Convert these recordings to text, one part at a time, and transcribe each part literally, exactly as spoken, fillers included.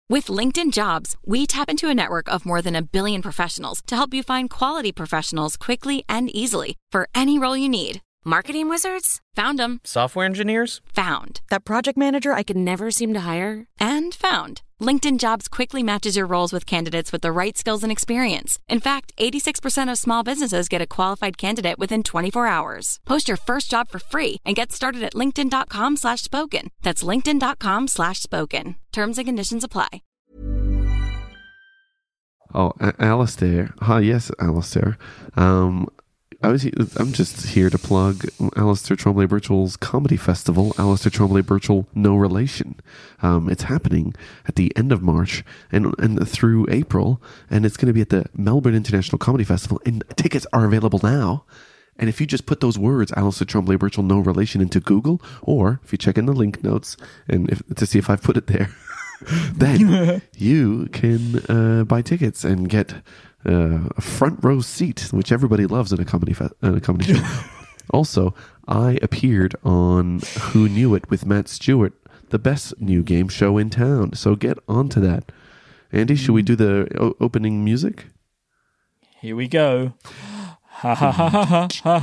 With LinkedIn Jobs, we tap into a network of more than a billion professionals to help you find quality professionals quickly and easily for any role you need. Marketing wizards? Found them. Software engineers? Found. That project manager I could never seem to hire? And found. LinkedIn Jobs quickly matches your roles with candidates with the right skills and experience. In fact, eighty-six percent of small businesses get a qualified candidate within twenty-four hours. Post your first job for free and get started at linkedin.com slash spoken. That's linkedin.com slash spoken. Terms and conditions apply. Oh, A- Alistair. Hi, yes, Alistair. Um, I was. I'm just here to plug Alistair Trombley Birchall's comedy festival, Alistair Trombley Birchall No Relation. Um, it's happening at the end of March and and through April, and it's going to be at the Melbourne International Comedy Festival. And tickets are available now. And if you just put those words, Alistair Trombley Birchall No Relation, into Google, or if you check in the link notes and if, to see if I've put it there, then you can uh, buy tickets and get uh, a front row seat, which everybody loves in a comedy fe- in a comedy show. Also, I appeared on Who Knew It with Matt Stewart, the best new game show in town. So get onto that. Andy, should we do the o- opening music? Here we go. Ha ha ha ha ha ha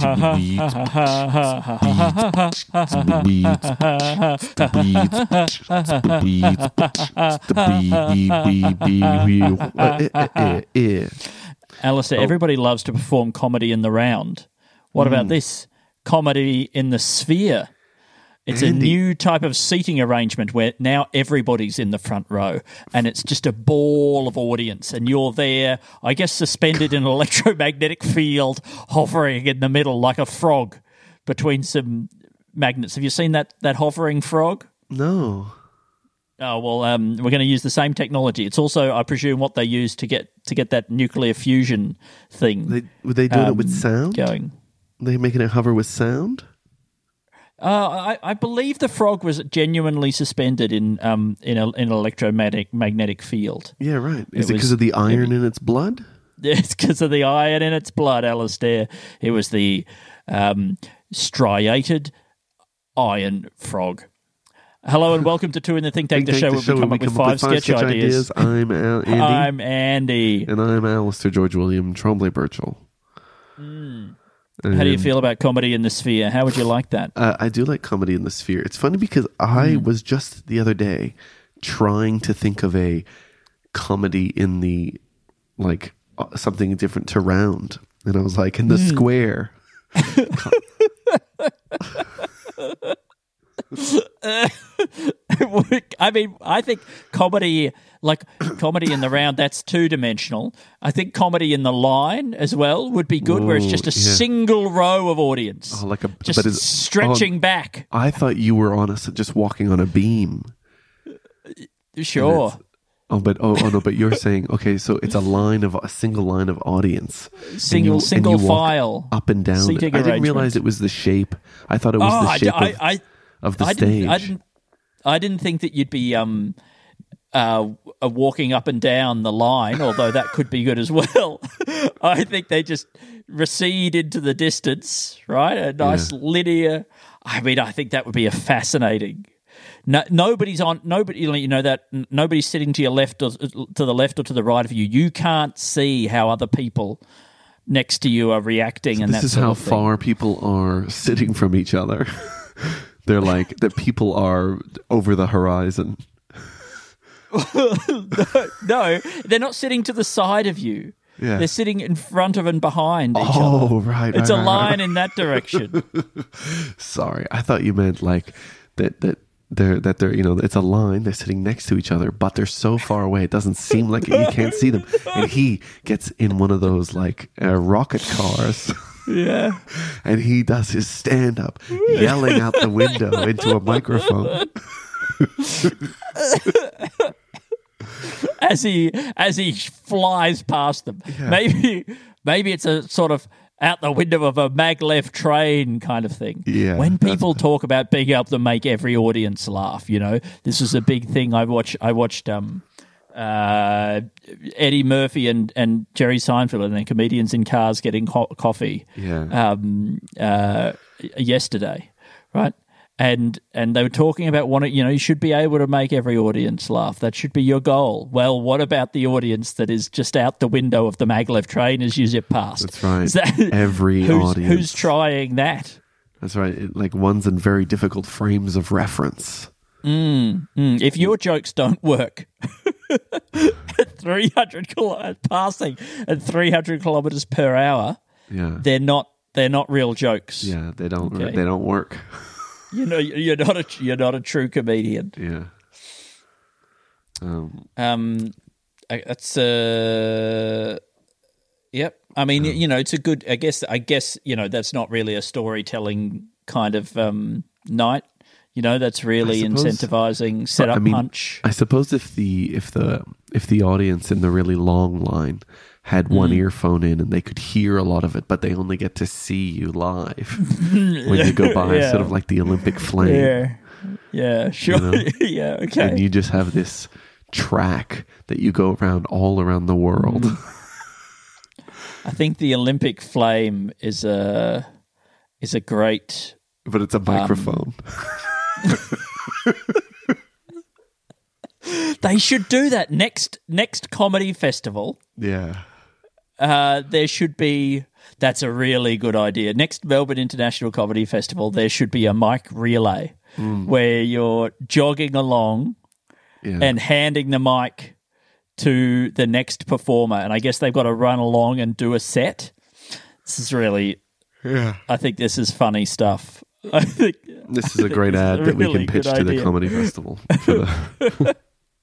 ha Alistair, everybody loves to perform comedy in the round. What about this? Comedy in the sphere. It's Andy. a new type of seating arrangement where now everybody's in the front row and it's just a ball of audience and you're there, I guess, suspended in an electromagnetic field, hovering in the middle like a frog between some magnets. Have you seen that, that hovering frog? No. Oh, well, um, we're going to use the same technology. It's also, I presume, what they use to get to get that nuclear fusion thing. They, were they doing um, it with sound? Going. Are they making it hover with sound? Uh, I, I believe the frog was genuinely suspended in um in, a, in an electromagnetic magnetic field. Yeah, right. Is it it because of the iron in its blood? It's because of the iron in its blood, Alistair. It was the um, striated iron frog. Hello and welcome to Two in the Think Tank, the show where we come up with five sketch ideas. I'm Al- Andy. I'm Andy. And I'm Alistair George William Trombley Birchall. Mm. How do you feel about comedy in the sphere? How would you like that? Uh, I do like comedy in the sphere. It's funny because I mm. was just the other day trying to think of a comedy in the, like, uh, something different to round. And I was like, in the mm. square. I mean, I think comedy, like comedy in the round, that's two-dimensional. I think comedy in the line as well would be good, Ooh, where it's just a yeah. single row of audience, oh, like a just but stretching oh, back. I thought you were on a, just walking on a beam. Sure. Oh, but oh, oh no! But you're saying okay, so it's a line of a single line of audience, single you, single file up and down. I didn't realize it was the shape. I thought it was oh, the shape I, of, I, of the I stage. Didn't, I didn't. I didn't think that you'd be um, uh, walking up and down the line, although that could be good as well. I think they just recede into the distance, right? A nice yeah. linear. I mean, I think that would be a fascinating. No, nobody's on. Nobody, you know that nobody's sitting to your left or to the left or to the right of you. You can't see how other people next to you are reacting, so and this that is sort how of thing. far people are sitting from each other. They're like that. People are over the horizon. no, no, they're not sitting to the side of you. Yeah. They're sitting in front of and behind each oh, other. Oh, right. It's right, a right, line right. in that direction. Sorry, I thought you meant like that. That they're that they're you know it's a line. They're sitting next to each other, but they're so far away it doesn't seem like it. You can't see them. And he gets in one of those like uh, rocket cars. Yeah. And he does his stand-up, yelling out the window into a microphone. as he as he flies past them. Yeah. Maybe maybe it's a sort of out the window of a maglev train kind of thing. Yeah. When people talk about being able to make every audience laugh, you know, this is a big thing. I watch I watched um Uh, Eddie Murphy and, and Jerry Seinfeld and their comedians in cars getting co- coffee yeah. um, uh, yesterday, right? and and they were talking about wanting, you know, you should be able to make every audience laugh. That should be your goal. Well, what about the audience that is just out the window of the maglev train as you zip past? That's right. Is that, Every who's, audience. Who's trying that? That's right. It, like one's in very difficult frames of reference. Mm, mm. If your jokes don't work at three hundred kilo- passing at three hundred kilometers per hour, Yeah. they're not they're not real jokes. Yeah, they don't Okay. they don't work. You know, you're not a you're not a true comedian. Yeah. Um Um, I- that's uh, yep. I mean, you know, it's a good. I guess. I guess you know that's not really a storytelling kind of um night. You know, that's really I suppose- incentivizing set up I mean, punch. I suppose if the if the if the audience in the really long line had one Mm. earphone in and they could hear a lot of it, but they only get to see you live when you go by, Yeah. sort of like the Olympic flame. Yeah, yeah, sure. know? Yeah, okay. And you just have this track that you go around all around the world. Mm. I think the Olympic flame is a is a great. But it's a microphone. They should do that next next comedy festival. yeah. Uh, there should be. That's a really good idea. Next Melbourne International Comedy Festival, there should be a mic relay where you're jogging along Yeah. and handing the mic to the next performer, and I guess they've got to run along and do a set. This is really. yeah. I think this is funny stuff. I think This is a great This is ad a that we really can pitch good to the idea. comedy festival. For the,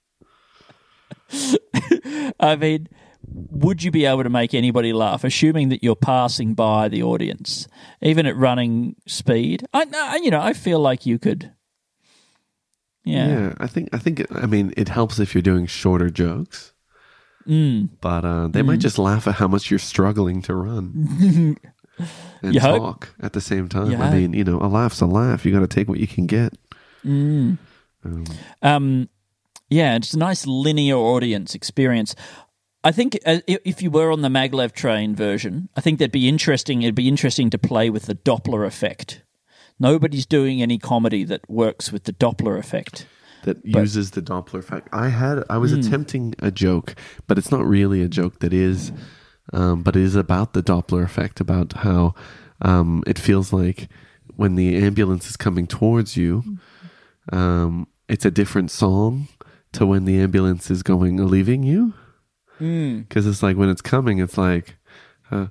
I mean, would you be able to make anybody laugh, assuming that you're passing by the audience, even at running speed? I, I you know, I feel like you could. Yeah. yeah, I think I think it, I mean it helps if you're doing shorter jokes, Mm. but uh, they might just laugh at how much you're struggling to run and You hope. talk at the same time. You I hope. mean, you know, a laugh's a laugh. You got to take what you can get. Mm. Um, Um, yeah, it's a nice linear audience experience. I think uh, i- if you were on the maglev train version, I think that'd be interesting. It'd be interesting to play with the Doppler effect. Nobody's doing any comedy that works with the Doppler effect. that uses the Doppler effect. I had I was Hmm. attempting a joke, but it's not really a joke that is, um, but it is about the Doppler effect, about how um, it feels like when the ambulance is coming towards you, um, it's a different song to when the ambulance is going leaving you. Because it's like when it's coming, it's like, uh,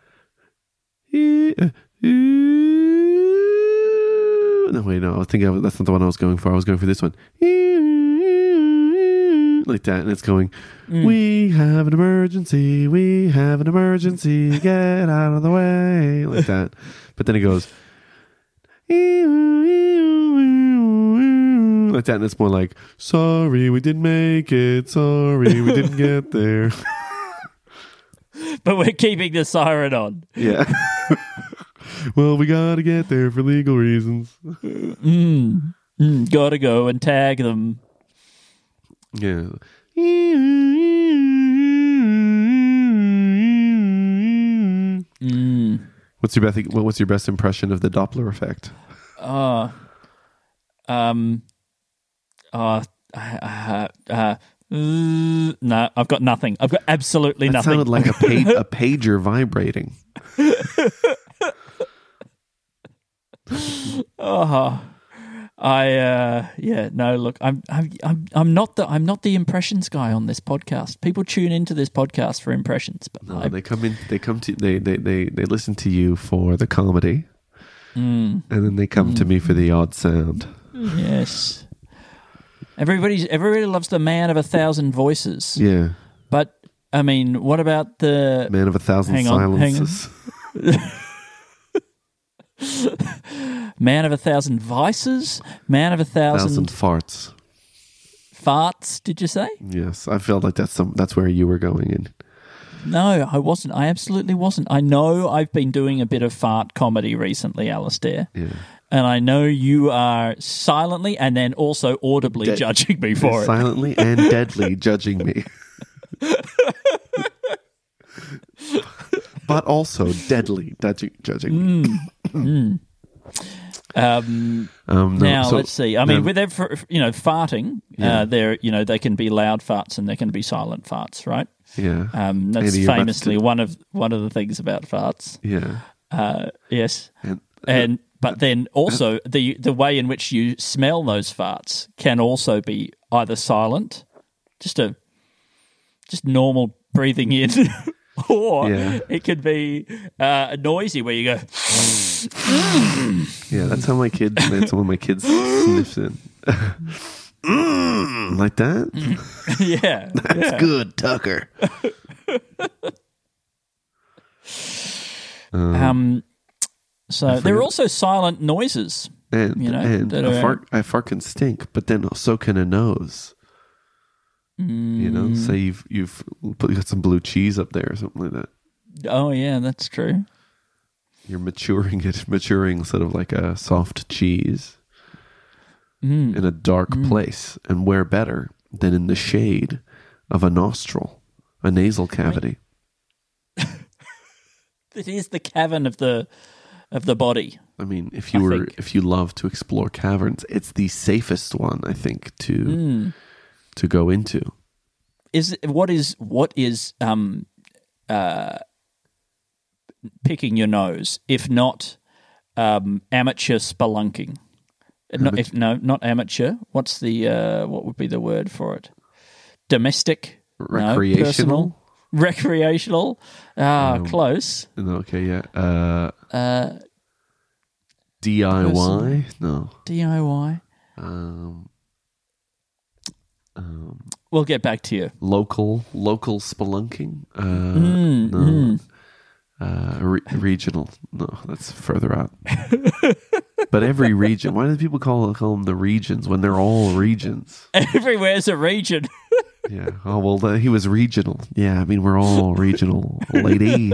no wait, no, I think I was, that's not the one I was going for. I was going for this one, like that, and it's going. We have an emergency. We have an emergency. Get out of the way, like that. But then it goes like that, and it's more like, sorry, we didn't make it. Sorry, we didn't get there. But we're keeping the siren on. Yeah. Well, we gotta get there for legal reasons. Mm, mm, gotta go and tag them. Yeah. Mm. What's your best? What's your best impression of the Doppler effect? Uh, um, uh, uh, uh, uh, no, I've got nothing. I've got absolutely That nothing. sounded like a, pa- a pager vibrating. Oh, I uh, yeah, no. Look, I'm I'm I'm I'm not the I'm not the impressions guy on this podcast. People tune into this podcast for impressions, but No, I, they come in. They come to. They they they they listen to you for the comedy, mm, and then they come to me for the odd sound. yes. Everybody's everybody loves the man of a thousand voices, Yeah, but I mean, what about the man of a thousand Hang on, hang on. silences. man of a thousand vices? Man of a thousand, Thousand farts. farts? Did you say? Yes, I felt like that's some. That's where you were going in. No, I wasn't. I absolutely wasn't. I know I've been doing a bit of fart comedy recently, Alistair. Yeah. And I know you are silently and then also audibly De- judging me for it. Silently and deadly judging me. But also deadly judging, judging me. Mm. Um, Um, no, now so- let's see. I mean, um, with their, for- you know, farting, Yeah. uh, there, you know, they can be loud farts and they can be silent farts, right? Yeah. Um, that's Andy, you're about to famously do- one of one of the things about farts. Yeah. Uh, yes, And, and but then also the the way in which you smell those farts can also be either silent, just a just normal breathing in, or Yeah. it could be uh, noisy where you go. yeah, that's how my kids. That's when my kids sniffs in. Mm, like that. yeah, That's yeah. good, Tucker. Um, so there are also silent noises. And You know, and that a are- fart, a fart can stink, but then so can a nose. You know, Mm. say you've you've put got some blue cheese up there or something like that. Oh yeah, that's true. You're maturing it, maturing sort of like a soft cheese Mm. in a dark place, and where better than in the shade of a nostril, a nasal cavity. It is the cavern of the of the body. I mean, if you I were think. if you love to explore caverns, it's the safest one, I think, to Mm. to go into. Is what is what is um uh picking your nose, if not um amateur spelunking? No, if no, not amateur. What's the uh what would be the word for it? Domestic, No, Recreational. personal? Recreational. Ah, Um, close. Okay, yeah. Uh, Uh, D I Y? personal. No. D I Y. Um, um, We'll get back to you. local, local spelunking? Uh, Mm, no. mm. Uh, re- regional? No, that's further out. But every region. Why do people call call them the regions when they're all regions? Everywhere's a region. Yeah. Oh well, the, he was regional. Yeah, I mean we're all regional, lady.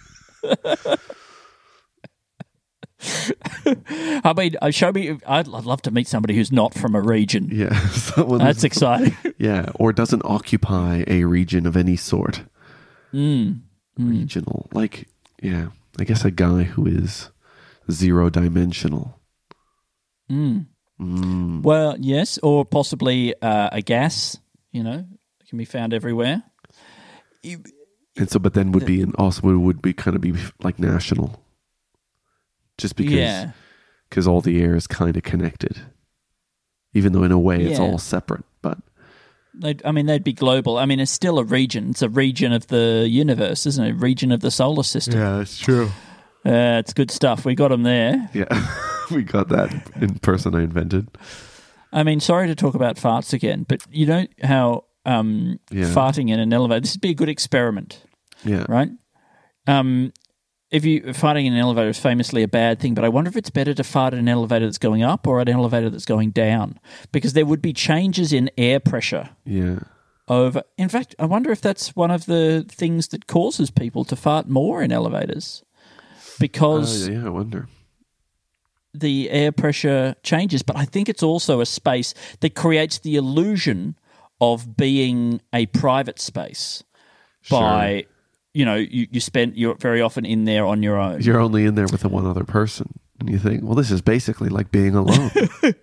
I mean, uh, show me. I'd, I'd love to meet somebody who's not from a region. Yeah. Someone That's exciting. Yeah, or doesn't occupy a region of any sort. Mm. Regional, like yeah, I guess a guy who is zero dimensional. Mm. Mm. Well, yes, or possibly uh, a gas. You know, it can be found everywhere. You- And so, but then would be and also would, would be kind of be like national, just because Yeah. because all the air is kind of connected, even though in a way it's Yeah. all separate. But They'd, I mean, they'd be global. I mean, it's still a region. It's a region of the universe, isn't it? A region of the solar system. yeah, that's true. Uh, it's good stuff. We got them there. Yeah, we got that in person. I invented. I mean, sorry to talk about farts again, but you know how um, Yeah. farting in an elevator, this would be a good experiment, Yeah, right? Um, if you farting in an elevator is famously a bad thing, but I wonder if it's better to fart in an elevator that's going up or an elevator that's going down, because there would be changes in air pressure yeah. over. In fact, I wonder if that's one of the things that causes people to fart more in elevators, because Uh, yeah, I wonder. the air pressure changes. But I think it's also a space that creates the illusion of being a private space by, you know, you, you spend, you're very often in there on your own. You're only in there with the one other person, and you think, well, this is basically like being alone.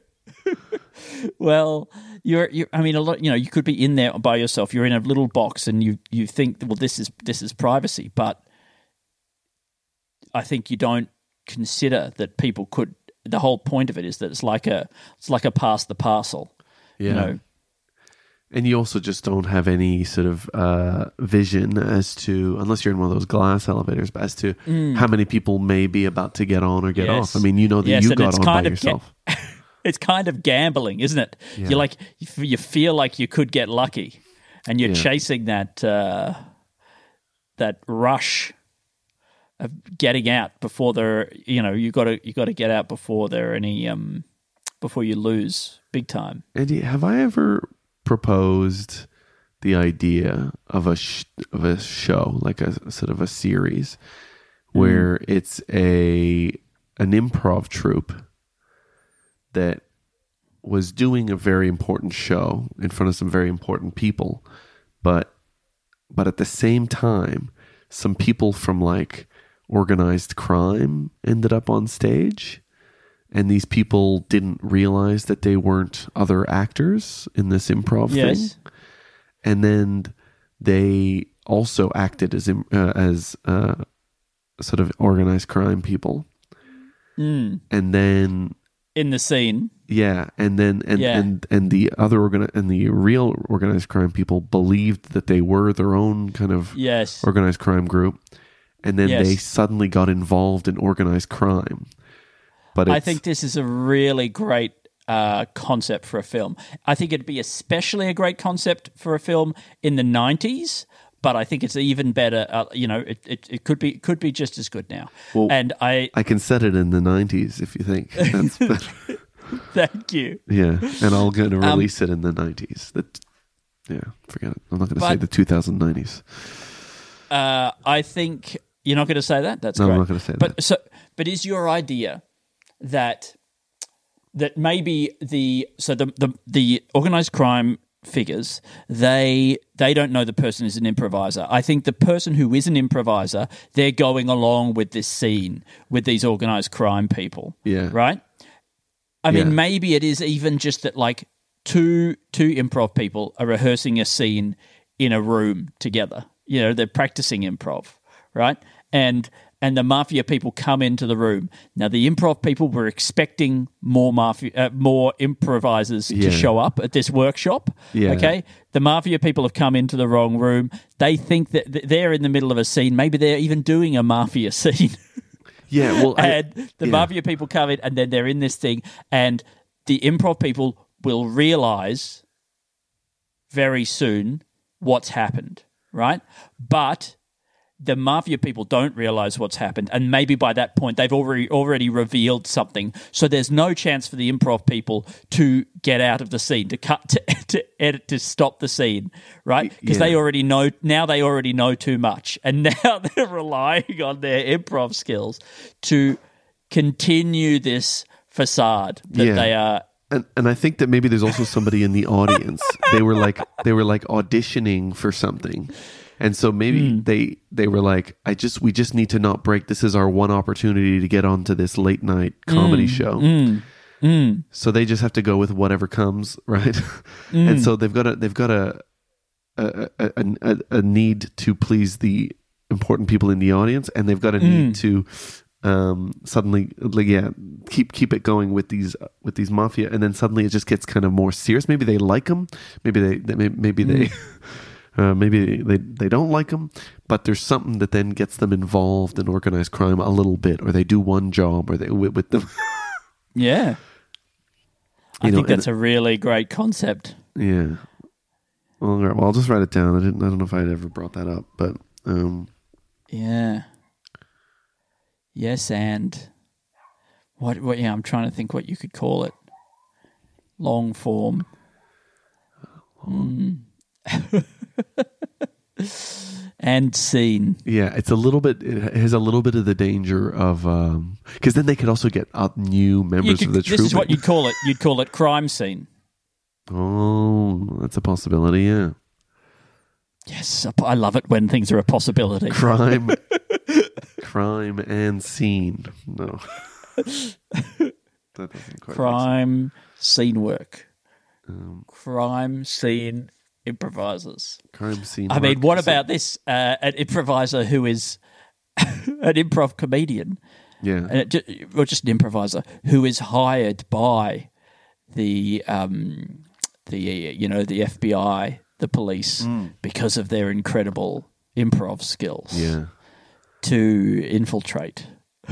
Well, you're, you're, I mean, a lot, you know, you could be in there by yourself. You're in a little box and you, you think, well, this is, this is privacy. But I think you don't consider that people could, the whole point of it is that it's like a, it's like a pass the parcel, Yeah. you know. And you also just don't have any sort of uh, vision as to, unless you're in one of those glass elevators, but as to how many people may be about to get on or get Yes. off. I mean, you know that Yes, you and got it's on by kind of ga- yourself. It's kind of gambling, isn't it? Yeah. You're like, you f- you feel like you could get lucky and you're Yeah. chasing that, uh, that rush of getting out before there, you know, you got to, you got to get out before there are any, um, before you lose big time. Andy, have I ever proposed the idea of a sh- of a show, like a sort of a series, where it's a an improv troupe that was doing a very important show in front of some very important people, but but at the same time, some people from like organized crime ended up on stage, and these people didn't realize that they weren't other actors in this improv Yes. thing, and then they also acted as im- uh, as uh, sort of organized crime people, Mm. and then In the scene. yeah, and then and Yeah. and and the other organ and the real organized crime people believed that they were their own kind of Yes. organized crime group, and then Yes. they suddenly got involved in organized crime. But I it's, think this is a really great uh, concept for a film. I think it'd be especially a great concept for a film in the nineties, but I think it's even better. Uh, you know, it, it, it could be it could be just as good now. Well, and I I can set it in the nineties if you think that's better. thank you. Yeah, and I'll going Um, to release it in the nineties. That yeah, forget it. I'm not going to say But- the two thousand nineties. Uh, I think you're not going to say that. That's No, I'm great. not gonna say but, that. So, but is your idea that that maybe the so the the, the organized crime figures they they don't know the person is an improviser. I think the person who is an improviser, they're going along with this scene with these organized crime people. Yeah. Right. I mean, Yeah. maybe it is even just that like two two improv people are rehearsing a scene in a room together. You know, they're practicing improv, right? And and the mafia people come into the room. Now, the improv people were expecting more mafia, uh, more improvisers Yeah. to show up at this workshop. Yeah. Okay, the mafia people have come into the wrong room. They think that th- they're in the middle of a scene. Maybe they're even doing a mafia scene. Yeah, well, I- and the yeah. mafia people come in, and then they're in this thing, and the improv people will realize very soon what's happened, right? But the mafia people don't realize what's happened, and maybe by that point they've already already revealed something. So there's no chance for the improv people to get out of the scene, to cut, to, to edit, to stop the scene, right? Because Yeah. they already know now. They already know too much, and now they're relying on their improv skills to continue this facade that Yeah. they are. And and I think that maybe there's also somebody in the audience. They were like they were like auditioning for something. And so maybe Hmm. they they were like, I just we just need to not break. This is our one opportunity to get onto this late night comedy Hmm. show. So they just have to go with whatever comes, right? Hmm. And so they've got a they've got a a, a, a a need to please the important people in the audience, and they've got a Hmm. need to um suddenly like yeah keep keep it going with these with these mafia, and then suddenly it just gets kind of more serious. Maybe they like them, maybe they, they may- maybe they uh, maybe they they don't like them, but there's something that then gets them involved in organized crime a little bit, or they do one job, or they with, with them. Yeah, I You know, think that's and- a really great concept. Yeah. Well, all right, well, I'll just write it down. I didn't. I don't know if I'd ever brought that up, but um, Yeah. Yes, and what? What? Yeah, I'm trying to think what you could call it. Long form. Mm. And scene. yeah, it's a little bit. It has a little bit of the danger of because then they could also get uh, new You members could, of the this troupe. is what you'd call it. You'd call it crime scene. Oh, that's a possibility. Yeah, Yes, I love it when things are a possibility. crime, crime and scene. No, that doesn't quite. Crime scene work. Um, Crime scene improvisers. crime scene. I mean, work. what So- about this? Uh, an improviser who is an improv comedian, Yeah, and it ju- or just an improviser who is hired by the um, the you know the F B I, the police, because of their incredible improv skills yeah. to infiltrate.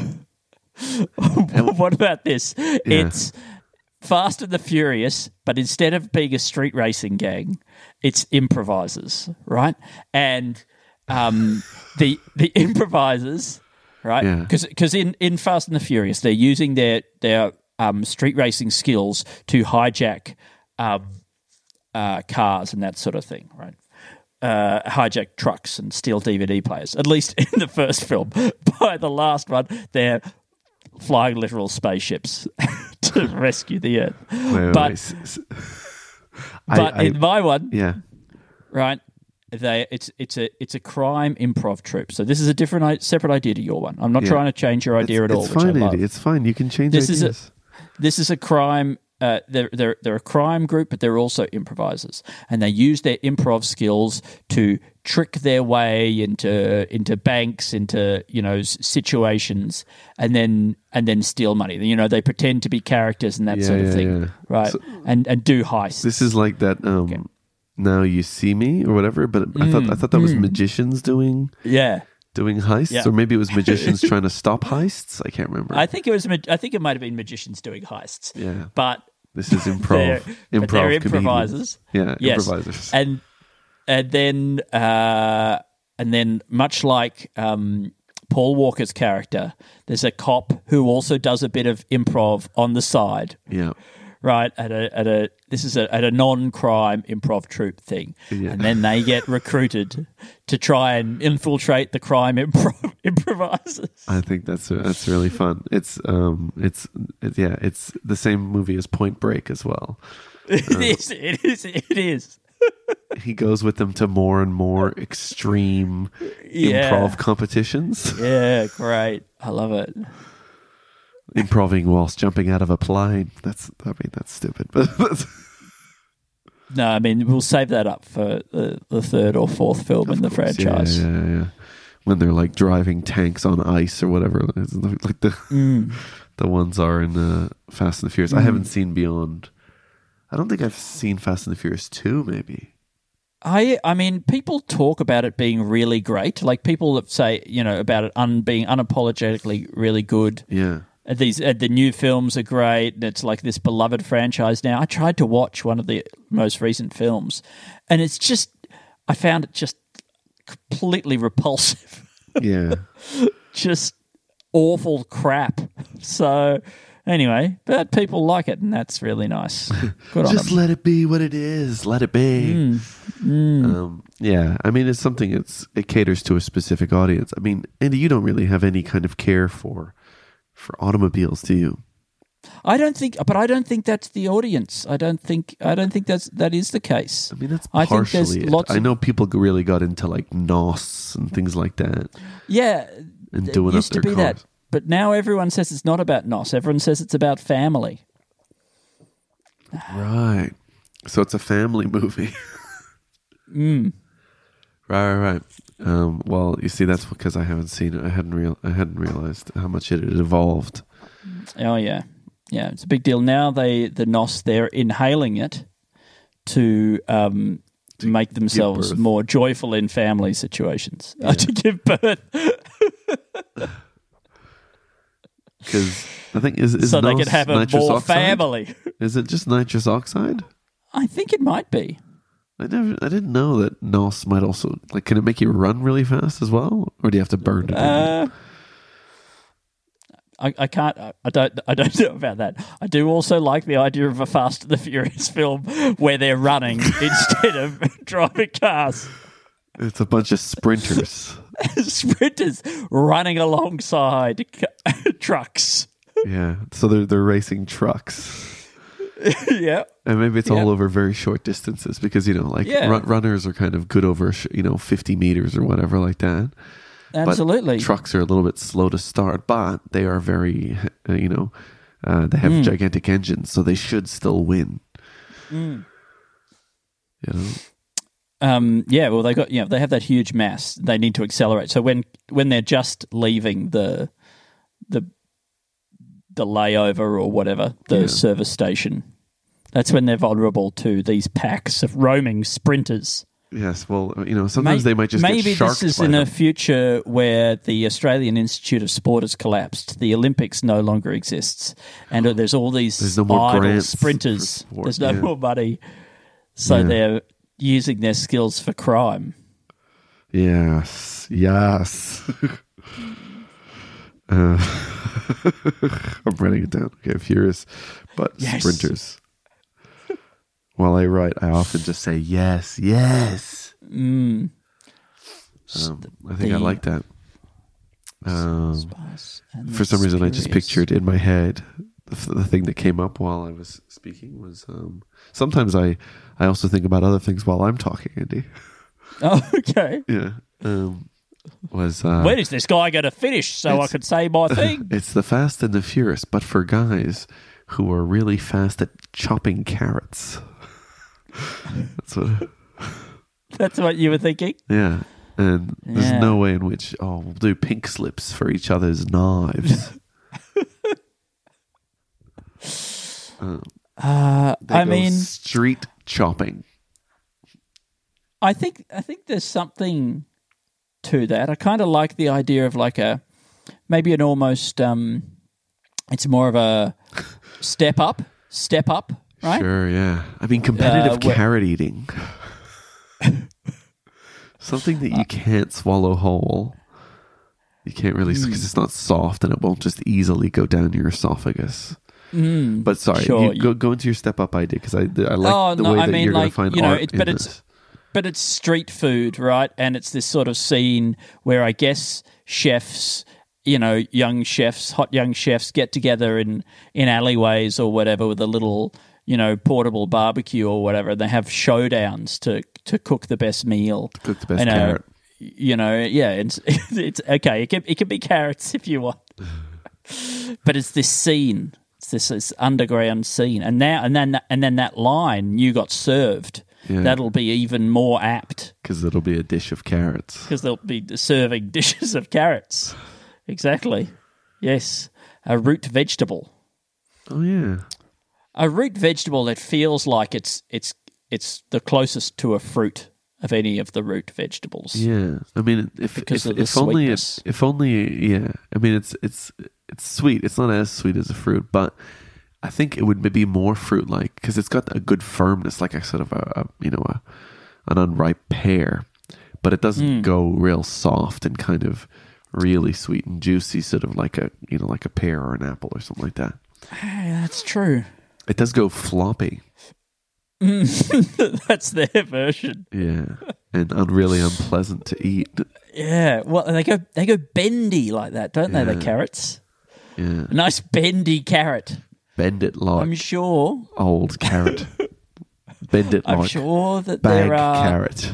What about this? It's Fast and the Furious, but instead of being a street racing gang, it's improvisers, right? And um, the the improvisers, right? Yeah. Because in, in Fast and the Furious, they're using their their um, street racing skills to hijack um, uh, cars and that sort of thing, right? Uh, hijack trucks and steal D V D players. At least in the first film. By the last one, they're flying literal spaceships to rescue the Earth. Wait, wait, but wait. S- s- I- but I- in my one, yeah, right? They it's it's a it's a crime improv troupe. So this is a different i- separate idea to your one. I'm not Yeah. trying to change your idea it's, at all. It's which fine, I love. Andy. It's fine. You can change This is ideas. a this is a crime. Uh, they're they're they're a crime group, but they're also improvisers, and they use their improv skills to trick their way into into banks, into you know s- situations, and then and then steal money. You know, they pretend to be characters and that Yeah, sort of yeah, thing, yeah. right? So- and and do heists. This is like that. Um, Now You See Me or whatever. But I thought I thought that was magicians doing yeah. doing heists, Yeah. or maybe it was magicians trying to stop heists. I can't remember. I think it was. ma- I think it might have been magicians doing heists. Yeah. but This is improv. they're, improv but they're comedians. improvisers. Yeah, Yes. improvisers. And and then uh, and then much like um, Paul Walker's character, there's a cop who also does a bit of improv on the side. Yeah. Right at a at a this is a at a non-crime improv troupe thing, Yeah. and then they get recruited to try and infiltrate the crime improv improvisers. I think that's that's really fun. It's um it's it, yeah, it's the same movie as Point Break as well. It is. It is. It is. He goes with them to more and more extreme Yeah. improv competitions. Yeah, great. I love it. Improving whilst jumping out of a plane. That's I mean that's stupid, but that's, No, I mean we'll save that up for the, the third or fourth film in the of course, franchise. Yeah, yeah, yeah. When they're like driving tanks on ice or whatever, it's like the Mm. the ones are in uh, Fast and the Furious. I haven't seen Beyond. I don't think I've seen Fast and the Furious two. Maybe. I I mean, people talk about it being really great. Like people that say, you know, about it un, being unapologetically really good. Yeah. Uh, These uh, the new films are great. And it's like this beloved franchise now. I tried to watch one of the most recent films, and it's just I found it just completely repulsive. Yeah. Just awful crap. So anyway, but people like it, and that's really nice. Good on Just them. let it be what it is. Let it be. Mm. Um, yeah, I mean, it's something. It's it caters to a specific audience. I mean, Andy, you don't really have any kind of care for for automobiles, do you? I don't think, but I don't think that's the audience. I don't think. I don't think that's that is the case. I mean, that's I think there's partially it. lots I of- know people really got into like N O S and things like that, Yeah, and it doing used up to their be cars. that, but now everyone says it's not about N O S. Everyone says it's about family. Right. So it's a family movie. Mm. Right, right, right. Um, well, you see, that's because I haven't seen it. I hadn't real, I hadn't realized how much it had evolved. Oh yeah, yeah. It's a big deal now. They the N O S they're inhaling it to um, to make themselves birth. more joyful in family situations. Uh, to give birth, Because I think is, is so they N O S can have a nitrous more oxide? family. Is it just nitrous oxide? I think it might be. I never, I didn't know that N O S might also like. Can it make you run really fast as well, or do you have to burn it? Uh, I, I can't. I don't. I don't know about that. I do also like the idea of a Fast and the Furious film where they're running instead of driving cars. It's a bunch of sprinters. Sprinters running alongside c- trucks. Yeah, so they're they're racing trucks. Yeah. And maybe it's Yeah. all over very short distances because, you know, like Yeah. run, runners are kind of good over, sh- you know, fifty meters or whatever like that. Absolutely. But trucks are a little bit slow to start, but they are very, uh, you know, uh, they have Mm. gigantic engines, so they should still win. Mm. You know? Um, yeah, well, they got you know they have that huge mass. They need to accelerate. So when when they're just leaving the the the layover or whatever the Yeah. service station, that's when they're vulnerable to these packs of roaming sprinters. Yes, well, you know, sometimes May- they might just maybe get sharked this is by in them. a future where the Australian Institute of Sport has collapsed. The Olympics no longer exists, and there's all these There's no more idle grants for sprinters. sport, There's no yeah. more money, so Yeah. they're using their skills for crime. Yes, yes. uh, I'm writing it down. Okay, furious, but Yes. sprinters. While I write, I often just say yes, yes. Mm. Um, I think I The- like that. Um, Spice and for some reason, I just Mysterious. pictured in my head the, the thing that came up while I was speaking was. Um, sometimes I, I also think about other things while I'm talking, Andy. Oh, okay. Yeah. Um, was uh, When is this guy going to finish so I it's- can say my thing? It's the Fast and the Furious, but for guys who are really fast at chopping carrots. That's what. That's what you were thinking? Yeah. And there's Yeah. no way in which, oh, we'll do pink slips for each other's knives. um, Uh, they I go mean, street chopping. I think I think there's something to that. I kind of like the idea of like a maybe an almost um, it's more of a step up, step up, right? Sure, yeah. I mean, competitive Uh, wh- carrot eating. Something that you can't swallow whole. You can't really, because Hmm. it's not soft and it won't just easily go down your esophagus. Mm, But sorry, sure, you go, go into your step up idea, because I, I like Oh, the no, way I that mean, you're going like, to find you know, art it- in but it's- this. but it's street food, right? And it's this sort of scene where I guess chefs, you know, young chefs, hot young chefs get together in, in alleyways or whatever with a little, you know, portable barbecue or whatever. And they have showdowns to, to cook the best meal. Cook the best You know, carrot. You know, yeah, it's, it's okay. It can, it can be carrots if you want. But it's this scene. It's this, this underground scene. And now, and then, and then that line, you got served. Yeah. That'll be even more apt Because it'll be a dish of carrots. because they'll be serving dishes of carrots. Exactly. Yes. A root vegetable. Oh, yeah. A root vegetable that feels like it's it's it's the closest to a fruit of any of the root vegetables. Yeah. I mean, if Because if, of the if only it, sweetness. if only, yeah. I mean, it's it's it's sweet. It's not as sweet as a fruit, but I think it would be more fruit-like because it's got a good firmness, like a sort of a, a you know a an unripe pear, but it doesn't Hmm. go real soft and kind of really sweet and juicy, sort of like a you know like a pear or an apple or something like that. Hey, that's true. It does go floppy, That's their version. yeah, and un- really unpleasant to eat. Yeah. Well, they go they go bendy like that, don't they? The Yeah. carrots. Yeah, A nice bendy carrot. bend it like I'm sure. old carrot. Bend it I'm like sure that bag there are. carrot.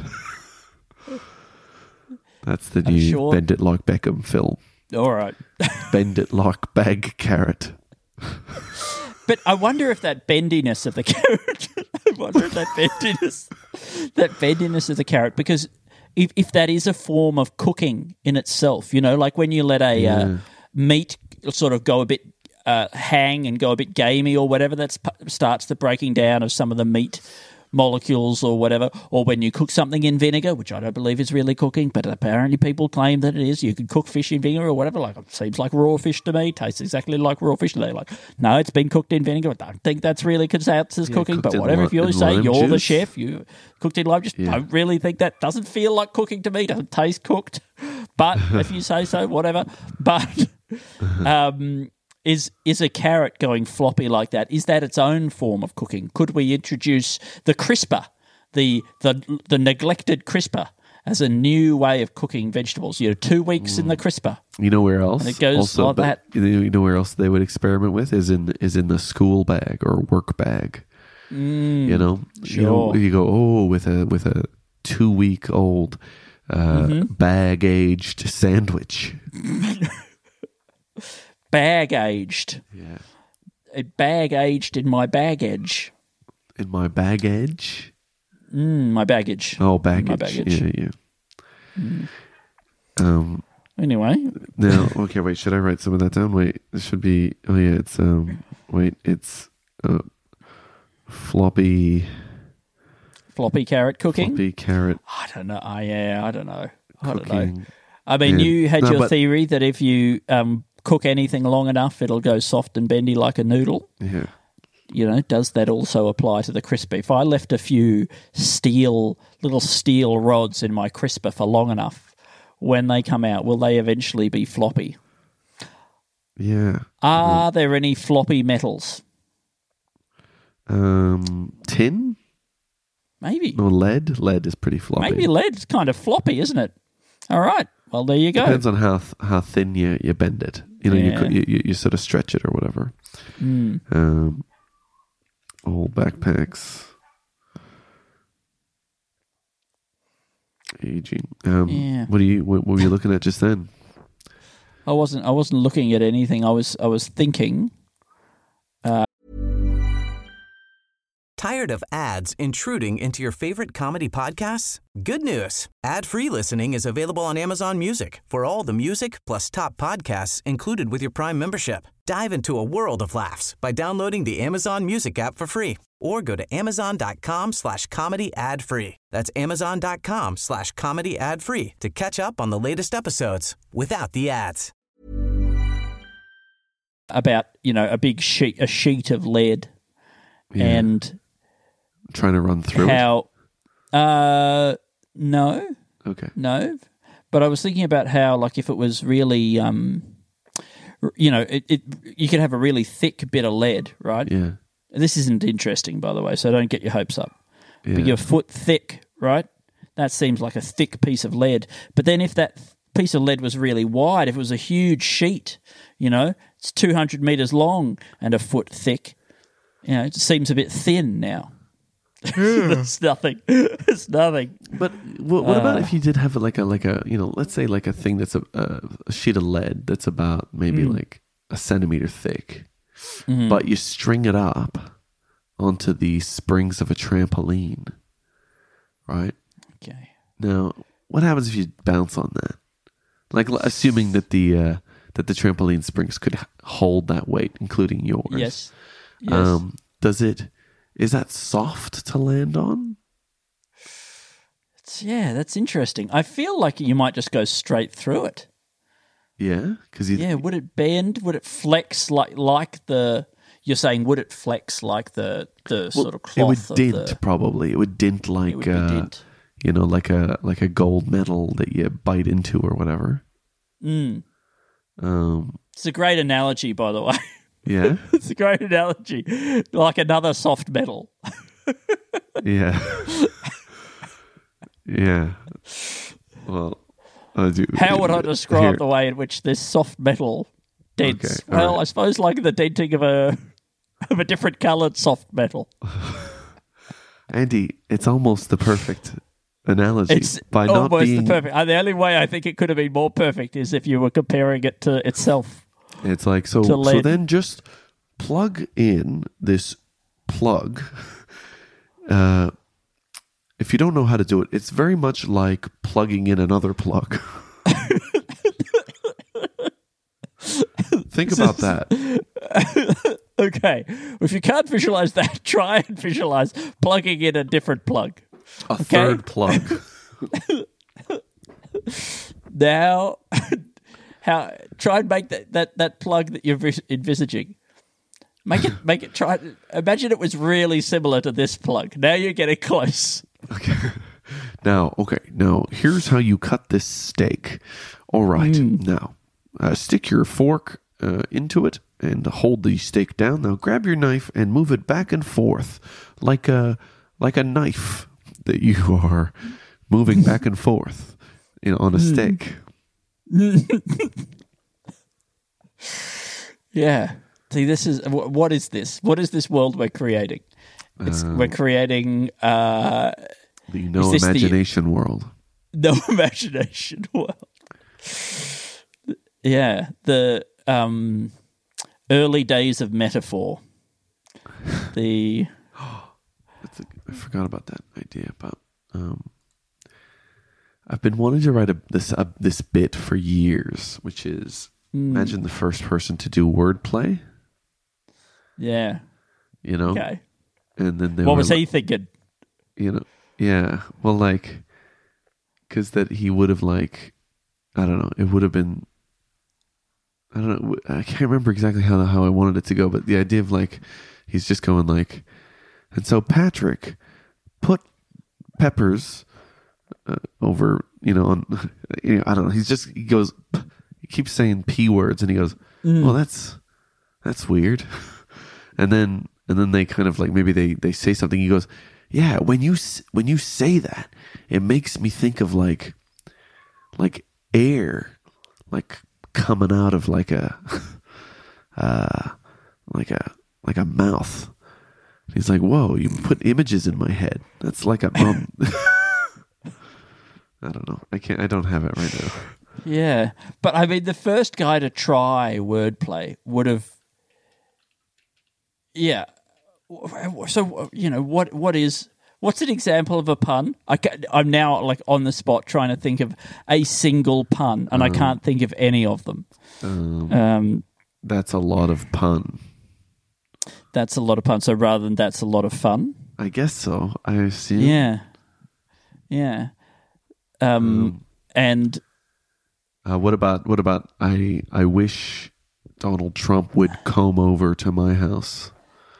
That's the I'm new sure- Bend It Like Beckham film. All right. Bend it like bag carrot. But I wonder if that bendiness of the carrot, I wonder if that bendiness, that bendiness of the carrot, because if, if that is a form of cooking in itself, you know, like when you let a Yeah. uh, meat sort of go a bit uh, hang and go a bit gamey or whatever, that starts the breaking down of some of the meat molecules or whatever, or when you cook something in vinegar, which I don't believe is really cooking, but apparently people claim that it is. You can cook fish in vinegar or whatever. Like, it seems like raw fish to me. Tastes exactly like raw fish. They're like, no, it's been cooked in vinegar. I don't think that's really counts as Yeah, cooking, cooked but in whatever. li- If you in say lime you're the juice. chef, you cooked in lime, just Yeah. don't really think that. Doesn't feel like cooking to me. Doesn't taste cooked. But if you say so, whatever. But um, is is a carrot going floppy like that? Is that its own form of cooking? Could we introduce the crisper? The, the the neglected crisper as a new way of cooking vegetables. You know, two weeks in the crisper. You know where else? And it goes also, like but that. You know, you know where else they would experiment with is in is in the school bag or work bag. Mm, you know, you know, sure. you go oh with a with a two week old uh, Mm-hmm. bag aged sandwich. Bag aged. Yeah, A bag aged in my baggage. in my bag edge. Mm, my baggage. Oh, baggage. My baggage. Yeah, yeah. Um. Anyway, Now, okay. Wait. Should I write some of that down? Wait. This should be. Oh yeah. It's um. Wait. It's uh, floppy. floppy carrot cooking. Floppy carrot I don't know. I yeah. I don't know. I don't know. cooking. I mean, Yeah. you had No, your but- theory that if you um, cook anything long enough, it'll go soft and bendy like a noodle. Yeah. You know, does that also apply to the crisper? If I left a few steel, little steel rods in my crisper for long enough, when they come out, will they eventually be floppy? Yeah. Are there any floppy metals? Um. Tin. Maybe. No, lead. Lead is pretty floppy. Maybe lead's kind of floppy, isn't it? All right. Well, there you go. Depends on how th- how thin you, you bend it. You know, you, Yeah. could, you you you sort of stretch it or whatever. Mm. Um, old backpacks, aging. Um, Yeah. What are you? What, what were you looking at just then? I wasn't. I wasn't looking at anything. I was. I was thinking. Tired of ads intruding into your favorite comedy podcasts? Good news. Ad-free listening is available on Amazon Music for all the music plus top podcasts included with your Prime membership. Dive into a world of laughs by downloading the Amazon Music app for free or go to amazon.com slash comedy ad free. That's amazon.com slash comedy ad free to catch up on the latest episodes without the ads. About, you know, a big sheet, a sheet of lead Yeah. and Trying to run through how, uh, no, it. Okay. no. But I was thinking about how, like, if it was really, um, r- you know, it, it you could have a really thick bit of lead, right? Yeah. This isn't interesting, by the way, so don't get your hopes up. Yeah. But you're a foot thick, right? That seems like a thick piece of lead. But then if that piece of lead was really wide, if it was a huge sheet, you know, it's two hundred meters long and a foot thick, you know, it seems a bit thin now. It's nothing. It's nothing. But what, what about Uh, if you did have like a like a you know let's say like a thing that's a, a, a sheet of lead that's about maybe Mm. like a centimeter thick, Mhm. but you string it up onto the springs of a trampoline, right? Okay. Now, what happens if you bounce on that? Like l- assuming that the uh, that the trampoline springs could h- hold that weight, including yours. Yes. Yes. Um, does it? Is that soft to land on? It's- yeah, that's interesting. I feel like you might just go straight through it. Yeah, because Yeah, would it bend? Would it flex like like the? You're saying would it flex like the the sort of cloth? it would of dint the, probably. It would dint like it would be uh, dint. you know, like a like a gold medal that you bite into or whatever. Mm. Um, It's a great analogy, by the way. yeah, It's a great analogy, like another soft metal. yeah, yeah. Well, I do. How would I describe Here. the way in which this soft metal dents? Okay, all well, right. I suppose like the denting of a of a different coloured soft metal. Andy? It's almost the perfect analogy. It's by not almost being. the perfect. Uh, the only way I think it could have been more perfect is if you were comparing it to itself. It's like so. to So lead. then just plug in this plug. Uh, if you don't know how to do it, it's very much like plugging in another plug. Think about that. Okay, if you can't visualize that, try and visualize plugging in a different plug. A third plug. Now, how try and make that, that, that plug that you're vis- envisaging. Make it make it try. Imagine it was really similar to this plug. Now you're getting close. Okay. Now, okay. Now, here's how you cut this steak. All right. Now, uh, stick your fork uh, into it and hold the steak down. Now, grab your knife and move it back and forth like a like a knife that you are moving back and forth, you know, on a steak. Yeah. See, this is wh- what is this? What is this world we're creating? It's we're creating uh, The no Is this the- imagination world. no imagination world. Yeah, the um, early days of metaphor. The That's a, I forgot about that idea, but um, I've been wanting to write a, this a, this bit for years, which is imagine the first person to do wordplay, yeah. you know, Okay. and then they What were was like, he thinking? you know, yeah, well, like, because that he would have like, I don't know, it would have been, I don't know, I can't remember exactly how how I wanted it to go, but the idea of like, he's just going like, and so Patrick put peppers uh, over, you know, on, you know, I don't know, he's just, he goes, he keeps saying P words, and he goes, well, that's, that's weird. And then, and then they kind of like, maybe they, they say something, he goes, yeah, when you, s- when you say that, it makes me think of like, like air, like coming out of like a, uh, like a, like a mouth. He's like, whoa, you put images in my head. That's like a, um, I don't know. I can't, I don't have it right now. Yeah, but I mean, the first guy to try wordplay would have, yeah, so you know what? What is what's an example of a pun? I ca- I'm now like on the spot trying to think of a single pun, and um, I can't think of any of them. Um, um, that's a lot of pun. That's a lot of pun. So rather than that's a lot of fun, I guess so. I assume. Yeah, yeah. Um, um and uh, what about what about I? I wish Donald Trump would come over to my house.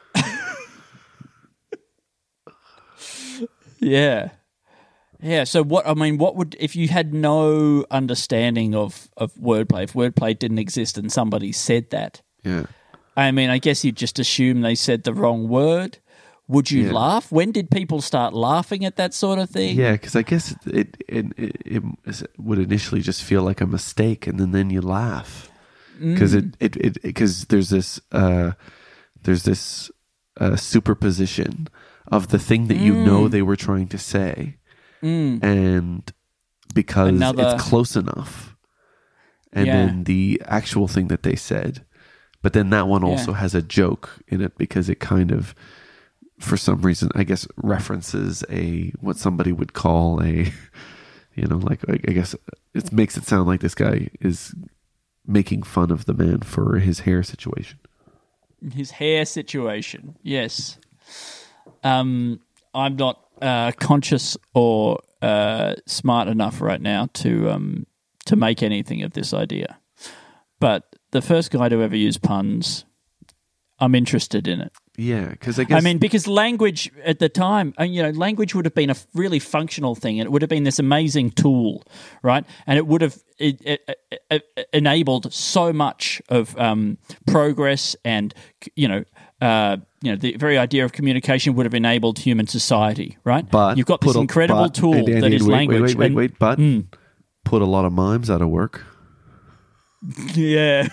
Yeah. Yeah, so what, I mean, what would, if you had no understanding of, of wordplay, if wordplay didn't exist and somebody said that, yeah. I mean, I guess you'd just assume they said the wrong word. Would you yeah. laugh? When did people start laughing at that sort of thing? Yeah, because I guess it it, it it it would initially just feel like a mistake, and then, then you laugh. Because mm. it, it, it, because there's this, uh, there's this uh, superposition of the thing that you mm. know they were trying to say, mm. and because Another, it's close enough, and yeah. then the actual thing that they said, but then that one also yeah. has a joke in it because it kind of, for some reason, I guess references a what somebody would call a, you know, like I guess it makes it sound like this guy is making fun of the man for his hair situation. His hair situation, yes. Um, I'm not uh, conscious or uh, smart enough right now to um, to make anything of this idea. But the first guy to ever use puns, I'm interested in it. Yeah, because I guess... I mean, because language at the time, you know, language would have been a really functional thing, and it would have been this amazing tool, right? And it would have it, it, it enabled so much of um, progress, and you know, uh, you know, the very idea of communication would have enabled human society, right? But you've got this a, incredible but, tool and, and, that and, is wait, language. Wait, wait, and, wait, wait, but mm. put a lot of mimes out of work. Yeah.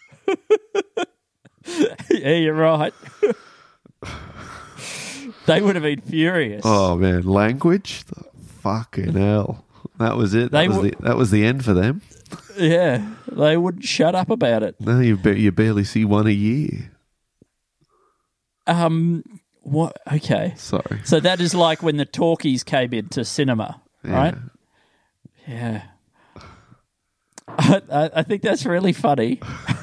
Yeah, you're right. They would have been furious. Oh man, language, the fucking hell! That was it. That They was w- the that was the end for them. Yeah, they wouldn't shut up about it. No, you ba- you barely see one a year. Um, what? Okay, sorry. So that is like when the talkies came into cinema, yeah. right? Yeah. I, I, I think that's really funny.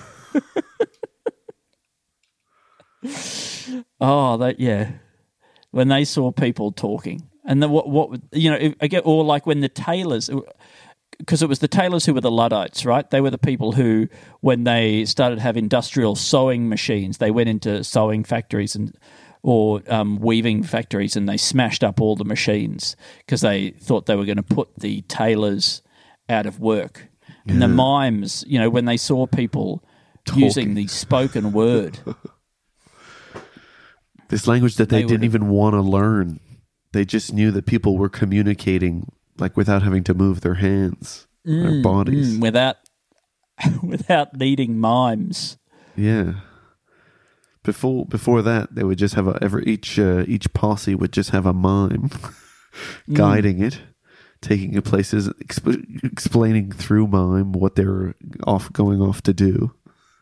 Oh, that yeah. When they saw people talking, and then what? What you know? I get, or like when the tailors, because it was the tailors who were the Luddites, right? They were the people who, when they started to have industrial sewing machines, they went into sewing factories and or um, weaving factories, and they smashed up all the machines because they thought they were going to put the tailors out of work. And yeah. the mimes, you know, when they saw people talking. Using the spoken word. This language that they, they didn't even want to learn. They just knew that people were communicating like without having to move their hands, mm, their bodies. Mm, without without needing mimes. Yeah. Before before that, they would just have a every each uh, each posse would just have a mime guiding mm. it, taking it places, exp- explaining through mime what they're off going off to do.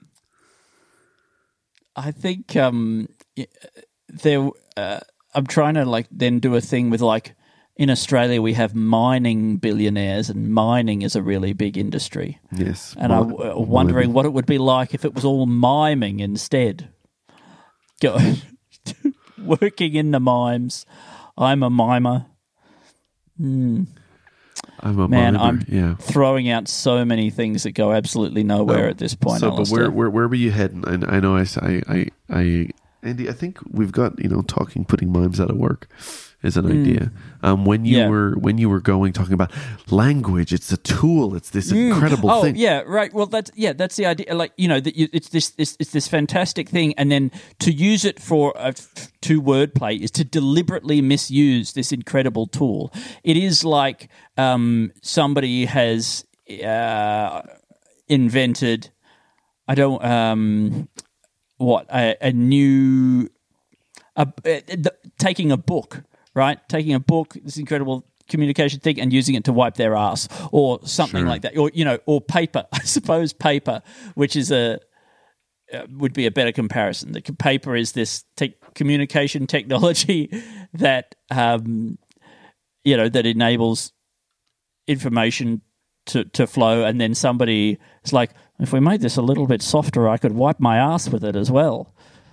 I think um, there. Uh, I'm trying to like then do a thing with like in Australia we have mining billionaires, and mining is a really big industry. Yes, and I'm uh, wondering what it would be like if it was all miming instead. Go working in the mimes. I'm a mimer. Mm. I'm a man. mimer, I'm yeah. throwing out so many things that go absolutely nowhere no. at this point. So, but where, where where were you heading? I, I know I, I I Andy. I think we've got you know talking putting mimes out of work is an mm. idea. Um, when you yeah. were when you were going talking about language, it's a tool. It's this mm. incredible oh, thing. yeah, right. Well, that's yeah, that's the idea. Like you know, that you, it's this it's, it's this fantastic thing, and then to use it for uh, to wordplay is to deliberately misuse this incredible tool. It is like um, somebody has uh, invented. I don't um, what a, a new a, a, the, taking a book. Right, taking a book, this incredible communication thing, and using it to wipe their ass, or something sure. like that, or you know, or paper. I suppose paper, which is a uh, would be a better comparison. The paper is this te- communication technology that um, you know that enables information to, to flow, and then somebody is like, if we made this a little bit softer, I could wipe my ass with it as well.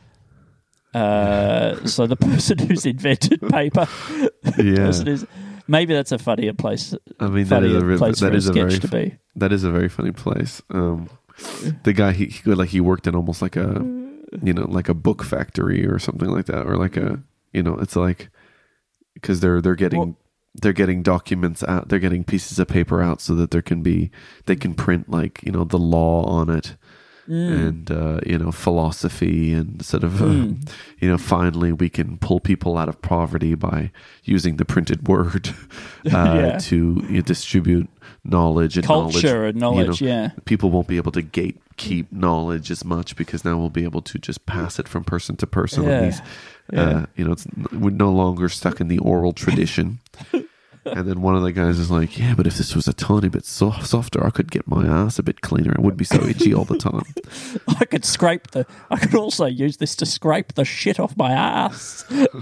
Uh, so the person who's invented paper, the Yeah. person who's, maybe that's a funnier place. I mean, that is funnier a real, place that for is a sketch very to be. that is a very funny place. Um, the guy he, he like he worked in almost like a you know like a book factory or something like that, or like a you know it's like because they're they're getting. Well, they're getting documents out, they're getting pieces of paper out so that there can be, they can print like, you know, the law on it mm. and, uh, you know, philosophy and sort of, mm. uh, you know, finally we can pull people out of poverty by using the printed word uh, yeah. to you know, distribute knowledge and culture knowledge. and knowledge, you know, yeah. People won't be able to gatekeep knowledge as much because now we'll be able to just pass it from person to person. Yeah. These, yeah. uh, you know, it's, we're no longer stuck in the oral tradition. And then one of the guys is like, yeah, but if this was a tiny bit soft, softer, I could get my ass a bit cleaner. It wouldn't be so itchy all the time. I could scrape the, I could also use this to scrape the shit off my ass.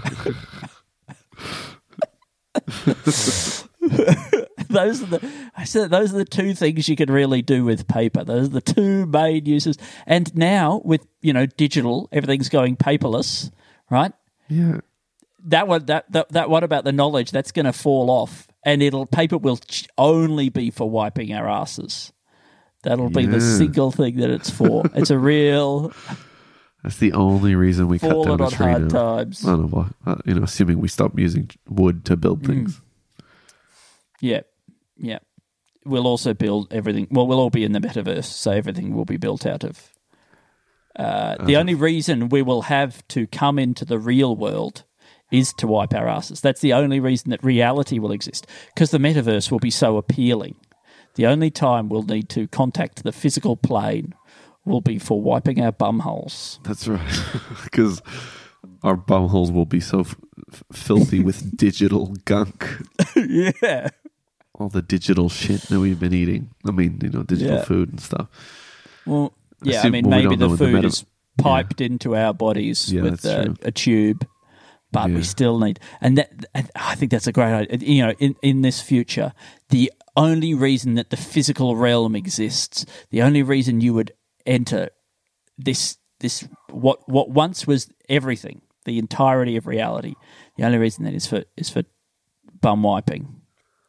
Those are the, I said, those are the two things you can really do with paper. Those are the two main uses. And now with, you know, digital, everything's going paperless, right? Yeah. That one, that, that that one about the knowledge, that's going to fall off, and it'll paper will only be for wiping our asses. That'll be yeah. the single thing that it's for. It's a real. That's the only reason we cut down a on tree hard now. times. I don't know, uh, you know, assuming we stop using wood to build things. Mm. Yeah, yeah. We'll also build everything. Well, we'll all be in the metaverse, so everything will be built out of. Uh, the uh, only reason we will have to come into the real world is to wipe our asses. That's the only reason that reality will exist, because the metaverse will be so appealing. The only time we'll need to contact the physical plane will be for wiping our bumholes. That's right, because our bumholes will be so f- filthy with digital gunk. Yeah. All the digital shit that we've been eating. I mean, you know, digital yeah. food and stuff. Well, yeah, Assume, I mean, well, maybe the food the meta- is piped yeah. into our bodies yeah, with a, a tube. But yeah. we still need, and that and I think that's a great idea. You know, in, in this future, the only reason that the physical realm exists, the only reason you would enter this this what what once was everything, the entirety of reality, the only reason that is for is for bum wiping.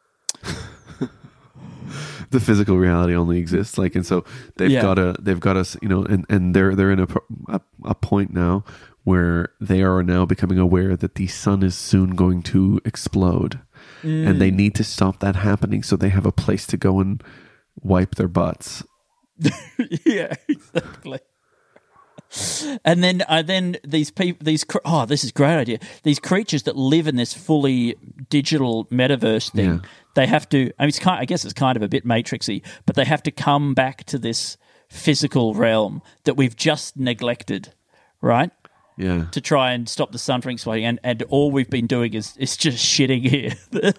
The physical reality only exists, like, and so they've yeah. got a they've got us, you know, and and they're they're in a, a a point now where they are now becoming aware that the sun is soon going to explode, mm. and they need to stop that happening. So they have a place to go and wipe their butts. Yeah, exactly. And then, uh, then these people, these oh, this is a great idea. These creatures that live in this fully digital metaverse thing, Yeah. they have to. I mean, it's kind. I guess it's kind of a bit Matrixy, but they have to come back to this physical realm that we've just neglected, right? Yeah. To try and stop the sun from exploding, and, and all we've been doing is is just shitting here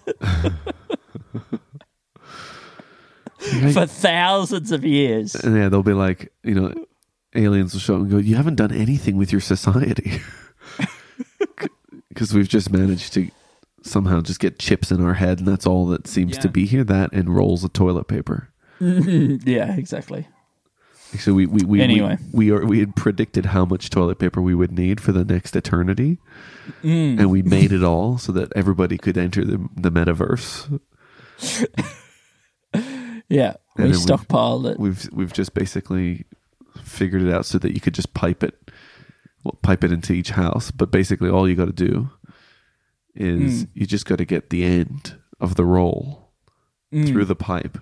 for thousands of years. And yeah, they'll be like, you know, aliens will show up and go, "You haven't done anything with your society," because we've just managed to somehow just get chips in our head, and that's all that seems Yeah. to be here. That and rolls of toilet paper. Yeah, exactly. So we we we, Anyway. we we, are, we had predicted how much toilet paper we would need for the next eternity, mm. and we made it all so that everybody could enter the the metaverse. Yeah, And we then stockpiled we've, it. We've we've just basically figured it out so that you could just pipe it, well, pipe it into each house. But basically, all you got to do is Mm. you just got to get the end of the roll Mm. through the pipe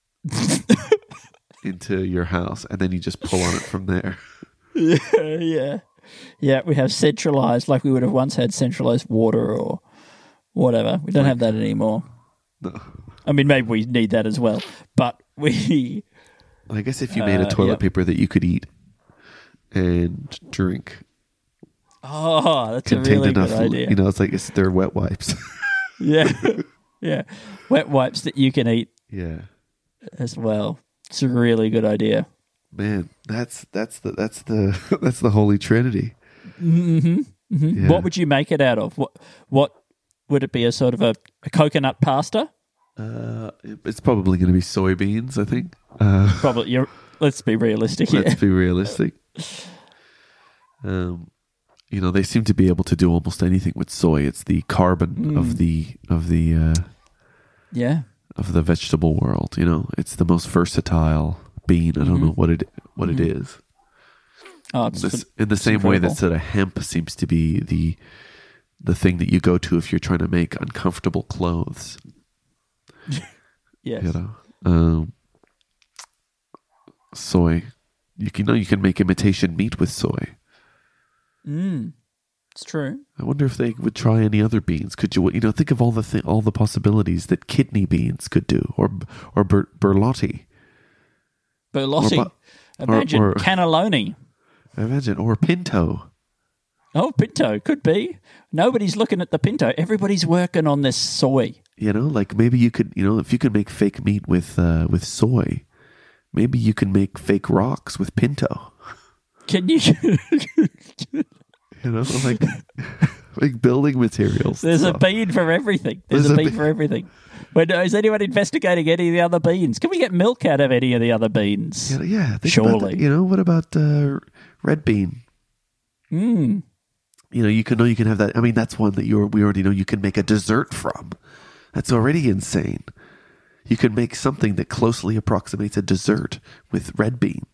into your house, and then you just pull on it from there. Yeah, yeah, yeah. We have centralized, like we would have once had centralized water or whatever. We don't have that anymore. No. I mean, maybe we need that as well, but we. I guess if you made a Uh, toilet yep. paper that you could eat and drink, Oh, that's a contained really enough, good idea. you know, it's like it's they're wet wipes. Yeah, yeah. Wet wipes that you can eat Yeah. as well. It's a really good idea. Man, that's that's the that's the that's the Holy Trinity. Mm-hmm. Mm-hmm. Yeah. What would you make it out of? What what would it be? A sort of a, a coconut pasta? Uh, it's probably going to be soybeans, I think. Uh, Probably. You're, let's be realistic here. let's be realistic. Um, you know, they seem to be able to do almost anything with soy. It's the carbon Mm. of the of the uh, Yeah. of the vegetable world. You know, it's the most versatile bean. I don't Mm-hmm. know what it what it is. Oh, it's This, ph- in the it's same way that incredible. sort of hemp seems to be the the thing that you go to if you're trying to make uncomfortable clothes. Yes. You know, um, soy. You can know you can make imitation meat with soy. Mm. It's true. I wonder if they would try any other beans. Could you, you know, think of all the th- all the possibilities that kidney beans could do, or or ber- berlotti. Berlotti. Or bu- Imagine or- or- cannelloni. Imagine, or pinto. Oh, pinto. Could be. Nobody's looking at the pinto. Everybody's working on this soy. You know, like maybe you could, you know, if you could make fake meat with uh, with soy, maybe you can make fake rocks with pinto. Can you? You know, like like building materials. There's a stuff. bean for everything. There's, There's a a bean be- for everything. But uh, is anyone investigating any of the other beans? Can we get milk out of any of the other beans? Yeah, yeah. Think about Surely. that. You know, what about uh, red bean? Mm. You know, you can know you can have that. I mean, that's one that you we already know you can make a dessert from. That's already insane. You can make something that closely approximates a dessert with red bean.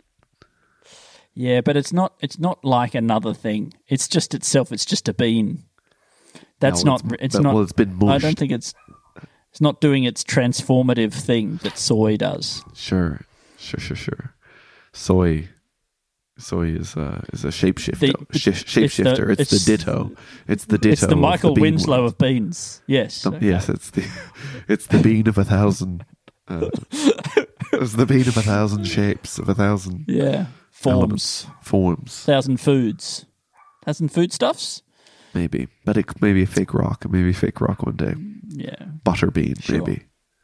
Yeah, but it's not. It's not like another thing. It's just itself. It's just a bean. That's No, not. it's- It's, but- not. well, it's been I mushed. don't think it's. It's not doing its transformative thing that soy does. Sure, sure, sure, sure. Soy, soy is uh, is a shapeshifter. The- Sh- it's the- shapeshifter. It's, it's- the ditto. It's the ditto. It's the of Michael bean Winslow world. of beans. Yes. Oh, yes, it's the it's the bean of a thousand. Uh, it's the bean of a thousand shapes of a thousand Yeah. Forms. elements, forms. Thousand foods. Thousand foodstuffs. Maybe, but it may be a fake rock. It may be a fake rock one day. Yeah. Butter bean, Sure. maybe.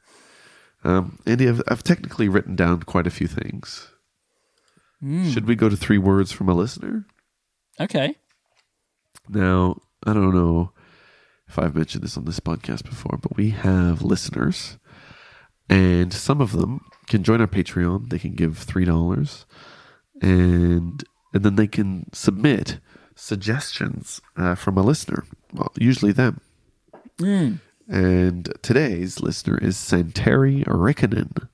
Um, Andy, I've, I've technically written down quite a few things. Hmm. Should we go to three words from a listener? Okay. Now, I don't know if I've mentioned this on this podcast before, but we have listeners, and some of them can join our Patreon. They can give three dollars, and and then they can submit suggestions uh, from a listener. Well, usually them. Mm. And today's listener is Santeri Rikkonen.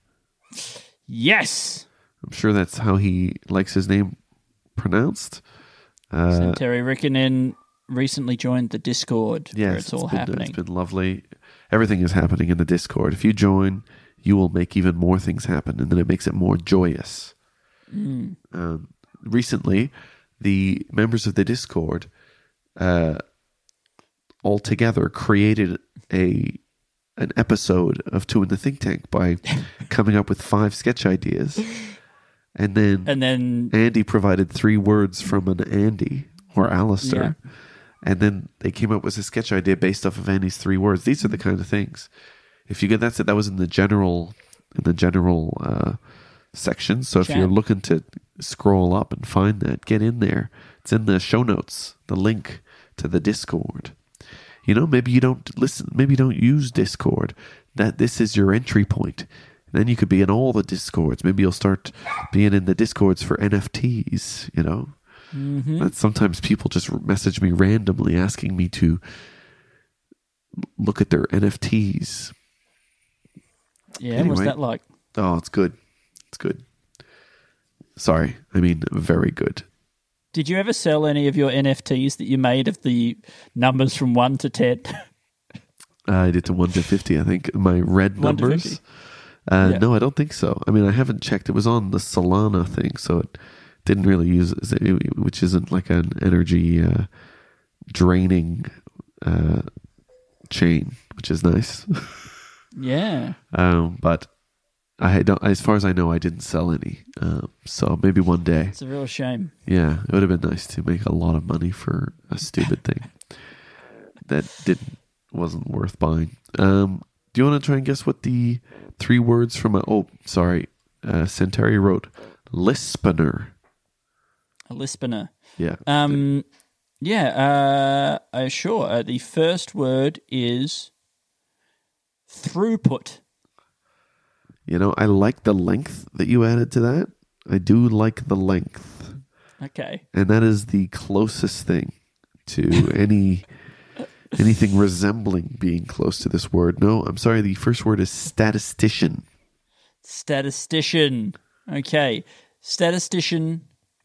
Yes. I'm sure that's how he likes his name pronounced. Uh, Terry Rikkonen recently joined the Discord where yes, it's all been, happening. It's been lovely. Everything is happening in the Discord. If you join, you will make even more things happen, and then it makes it more joyous. Mm. Um, recently, the members of the Discord uh, all together created a an episode of Two in the Think Tank by coming up with five sketch ideas, and then And then Andy provided three words from an Andy or Alistair, and then they came up with a sketch idea based off of Andy's three words. These are the kind of things. If you get that's it, that was in the general in the general uh, section. So if Chat. you're looking to scroll up and find that, get in there. It's in the show notes. The link to the Discord. You know, maybe you don't listen. Maybe you don't use Discord. That this is your entry point. Then you could be in all the Discords. Maybe you'll start being in the Discords for N F Ts. You know, Mhm. But sometimes people just message me randomly asking me to look at their N F Ts. yeah, what's Anyway. that like? Oh, it's good. It's good. Sorry, I mean very good. Did you ever sell any of your N F Ts that you made of the numbers from one to ten? Uh, I did to one to fifty. I think my red one to numbers. fifty. Uh, Yeah. No, I don't think so. I mean, I haven't checked. It was on the Solana thing, so it didn't really use it, which isn't like an energy uh, draining uh, chain, which is nice. Yeah. um, but I don't. As far as I know, I didn't sell any. Um, so maybe one day. It's a real shame. Yeah, it would have been nice to make a lot of money for a stupid thing that didn't wasn't worth buying. Um, do you want to try and guess what the three words from a? Oh, sorry, uh, Centauri wrote. Lispener. A lispener. Yeah. Um, yeah, uh, uh, sure. Uh, the first word is throughput. You know, I like the length that you added to that. I do like the length. Okay. And that is the closest thing to any anything resembling being close to this word. No, I'm sorry. The first word is statistician. Statistician. Okay. Statistician.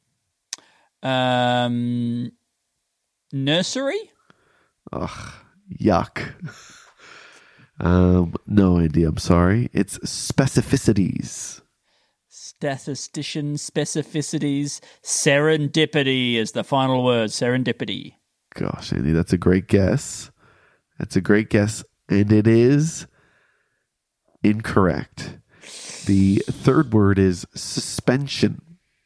Um, nursery? Ugh, yuck. Um, no idea. I'm sorry. It's specificities. Statistician, specificities, serendipity is the final word. Serendipity. Gosh, Andy, that's a great guess. That's a great guess. And it is incorrect. The third word is suspension.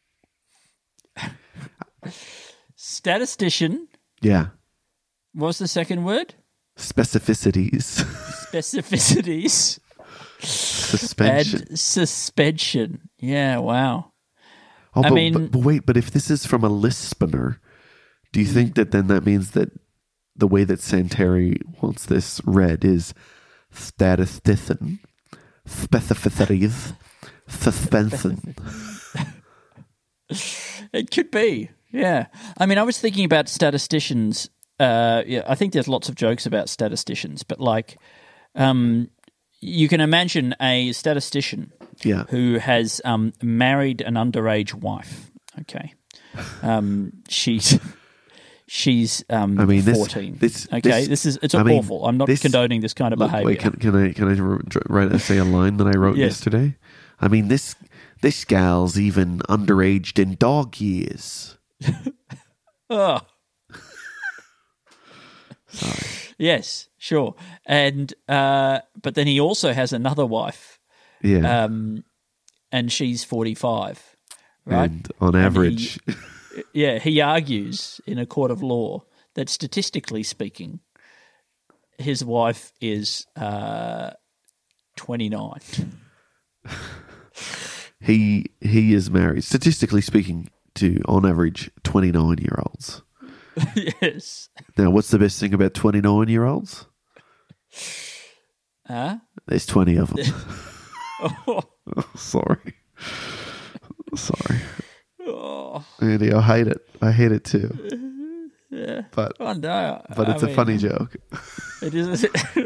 Statistician. Yeah. What's the second word? Specificities. Specificities. Suspension. And suspension. Yeah, wow. Oh, I but, mean- but, but wait, but if this is from a lispener, do you think that then that means that the way that Santeri wants this read is statistician, specificities, suspension? It could be, yeah. I mean, I was thinking about statisticians. Uh, yeah, I think there's lots of jokes about statisticians, but like, um, you can imagine a statistician Yeah. who has um, married an underage wife. Okay, um, she's she's um, I mean, this- fourteen. this- okay, this- this, is it's I mean, awful. I'm not this- condoning this kind of Look, behavior. wait, can, can I can I write say a line that I wrote Yes. yesterday? I mean, this this gal's even underaged in dog years. Oh. Sorry. Yes, sure. And uh, but then he also has another wife, Yeah. um, and she's forty-five, right? And on And average, he- yeah, he argues in a court of law that statistically speaking, his wife is uh, twenty-nine. he he is married, statistically speaking, to on average twenty-nine year olds. Yes. Now, what's the best thing about twenty-nine year olds? Huh? There's twenty of them. Oh, Oh, sorry. Sorry. oh, Andy, I hate it. I hate it too. yeah. But Oh, no. but I it's a mean, funny joke. It is.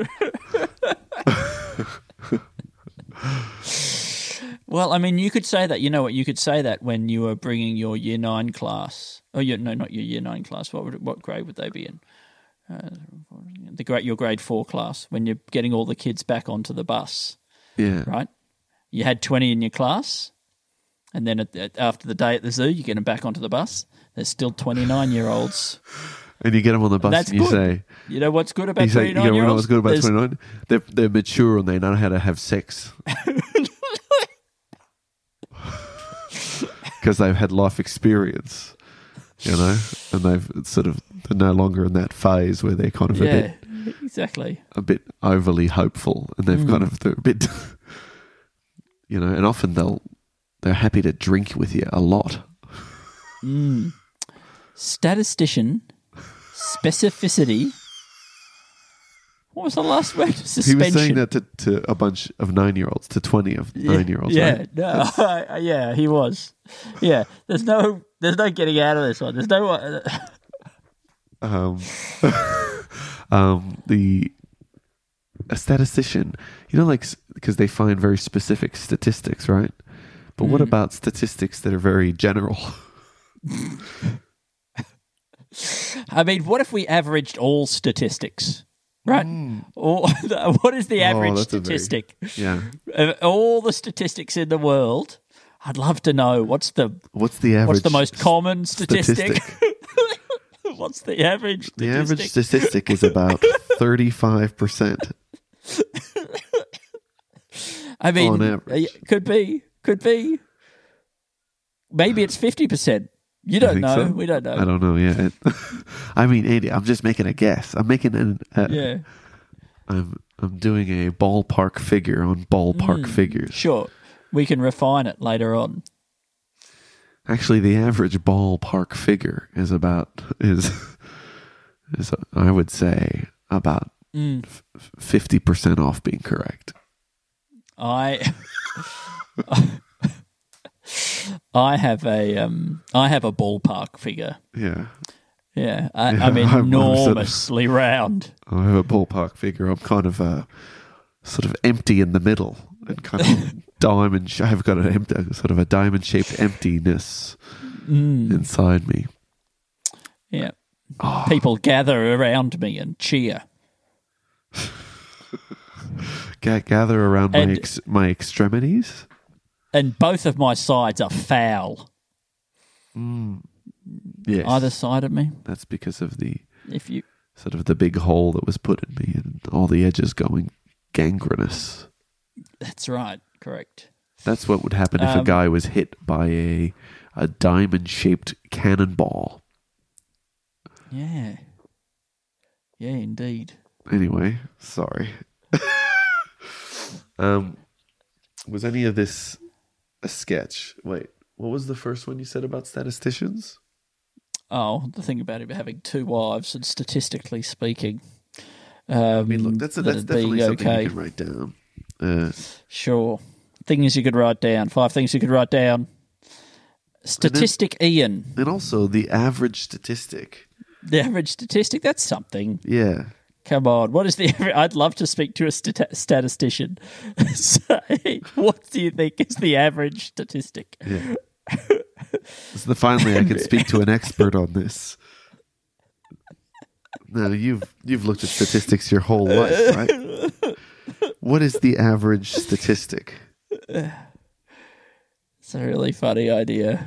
Well, I mean, you could say that. You know what? You could say that when you were bringing your year nine class. Oh, your, no, not your year nine class. What would what grade would they be in? Uh, the grade, your grade four class. When you're getting all the kids back onto the bus, Yeah. right? You had twenty in your class, and then at, at, after the day at the zoo, you get them back onto the bus. There's still twenty-nine year olds. And you get them on the bus That's and you good. say, You know what's good about you say, you twenty-nine year know olds? what's good about twenty-nine? They're, they're mature and they know how to have sex. Because they've had life experience, you know, and they've it's sort of they're no longer in that phase where they're kind of a Yeah, bit exactly. a bit overly hopeful, and they've Mm. kind of they're a bit, you know, and often they'll they're happy to drink with you a lot. Mm. Statistician, specificity. What was the last word? Suspension. He was saying that to, to a bunch of nine-year-olds, to twenty of nine-year-olds. Yeah, right? no, yeah, he was. Yeah, there's no, there's no getting out of this one. There's no. Uh, Um, um, the a statistician, you know, like because they find very specific statistics, right? But what Mm. about statistics that are very general? I mean, what if we averaged all statistics? Right? Or what is the average Mm. Oh, that's a very- statistic? Yeah. Of all the statistics in the world, I'd love to know what's the What's the average? what's the most common statistic. statistic? What's the average statistic? The average statistic is about thirty-five percent. I mean, on average. uh, could be, could be. Maybe it's fifty percent. You You don't think know. so? We don't know. I don't know. Yeah. It- I mean, Andy, I'm just making a guess. I'm making an. Uh, Yeah, I'm I'm doing a ballpark figure on ballpark Mm. figures. sure. We can refine it later on. Actually, the average ballpark figure is about is is I would say about fifty mm. percent off being correct. I I have a um I have a ballpark figure. Yeah. Yeah, I, yeah I'm enormously I'm sort of, round. I have a ballpark figure. I'm kind of uh, sort of empty in the middle and kind of diamond. Sh- I've got an empty, sort of a diamond-shaped emptiness mm. inside me. Yeah, oh. People gather around me and cheer. G- gather around and, my ex- my extremities, and both of my sides are foul. Mm. Yes. Either side of me. That's because of the if you sort of the big hole that was put in me and all the edges going gangrenous. That's right. Correct. That's what would happen if um, a guy was hit by a a diamond-shaped cannonball. Yeah. Yeah, indeed. Anyway, sorry. um, was any of this a sketch? Wait, what was the first one you said about statisticians? Oh, the thing about him having two wives, and statistically speaking, um, I mean, look, that's a, that's definitely something okay. you can write down. Uh, sure, things you could write down. Five things you could write down. Statistic and then, Ian, and also the average statistic. The average statistic. That's something. Yeah. Come on, what is the average? I'd love to speak to a stat- statistician. Say, what do you think is the average statistic? Yeah. So finally, I can speak to an expert on this. Now, you've you've looked at statistics your whole life, right? What is the average statistic? It's a really funny idea.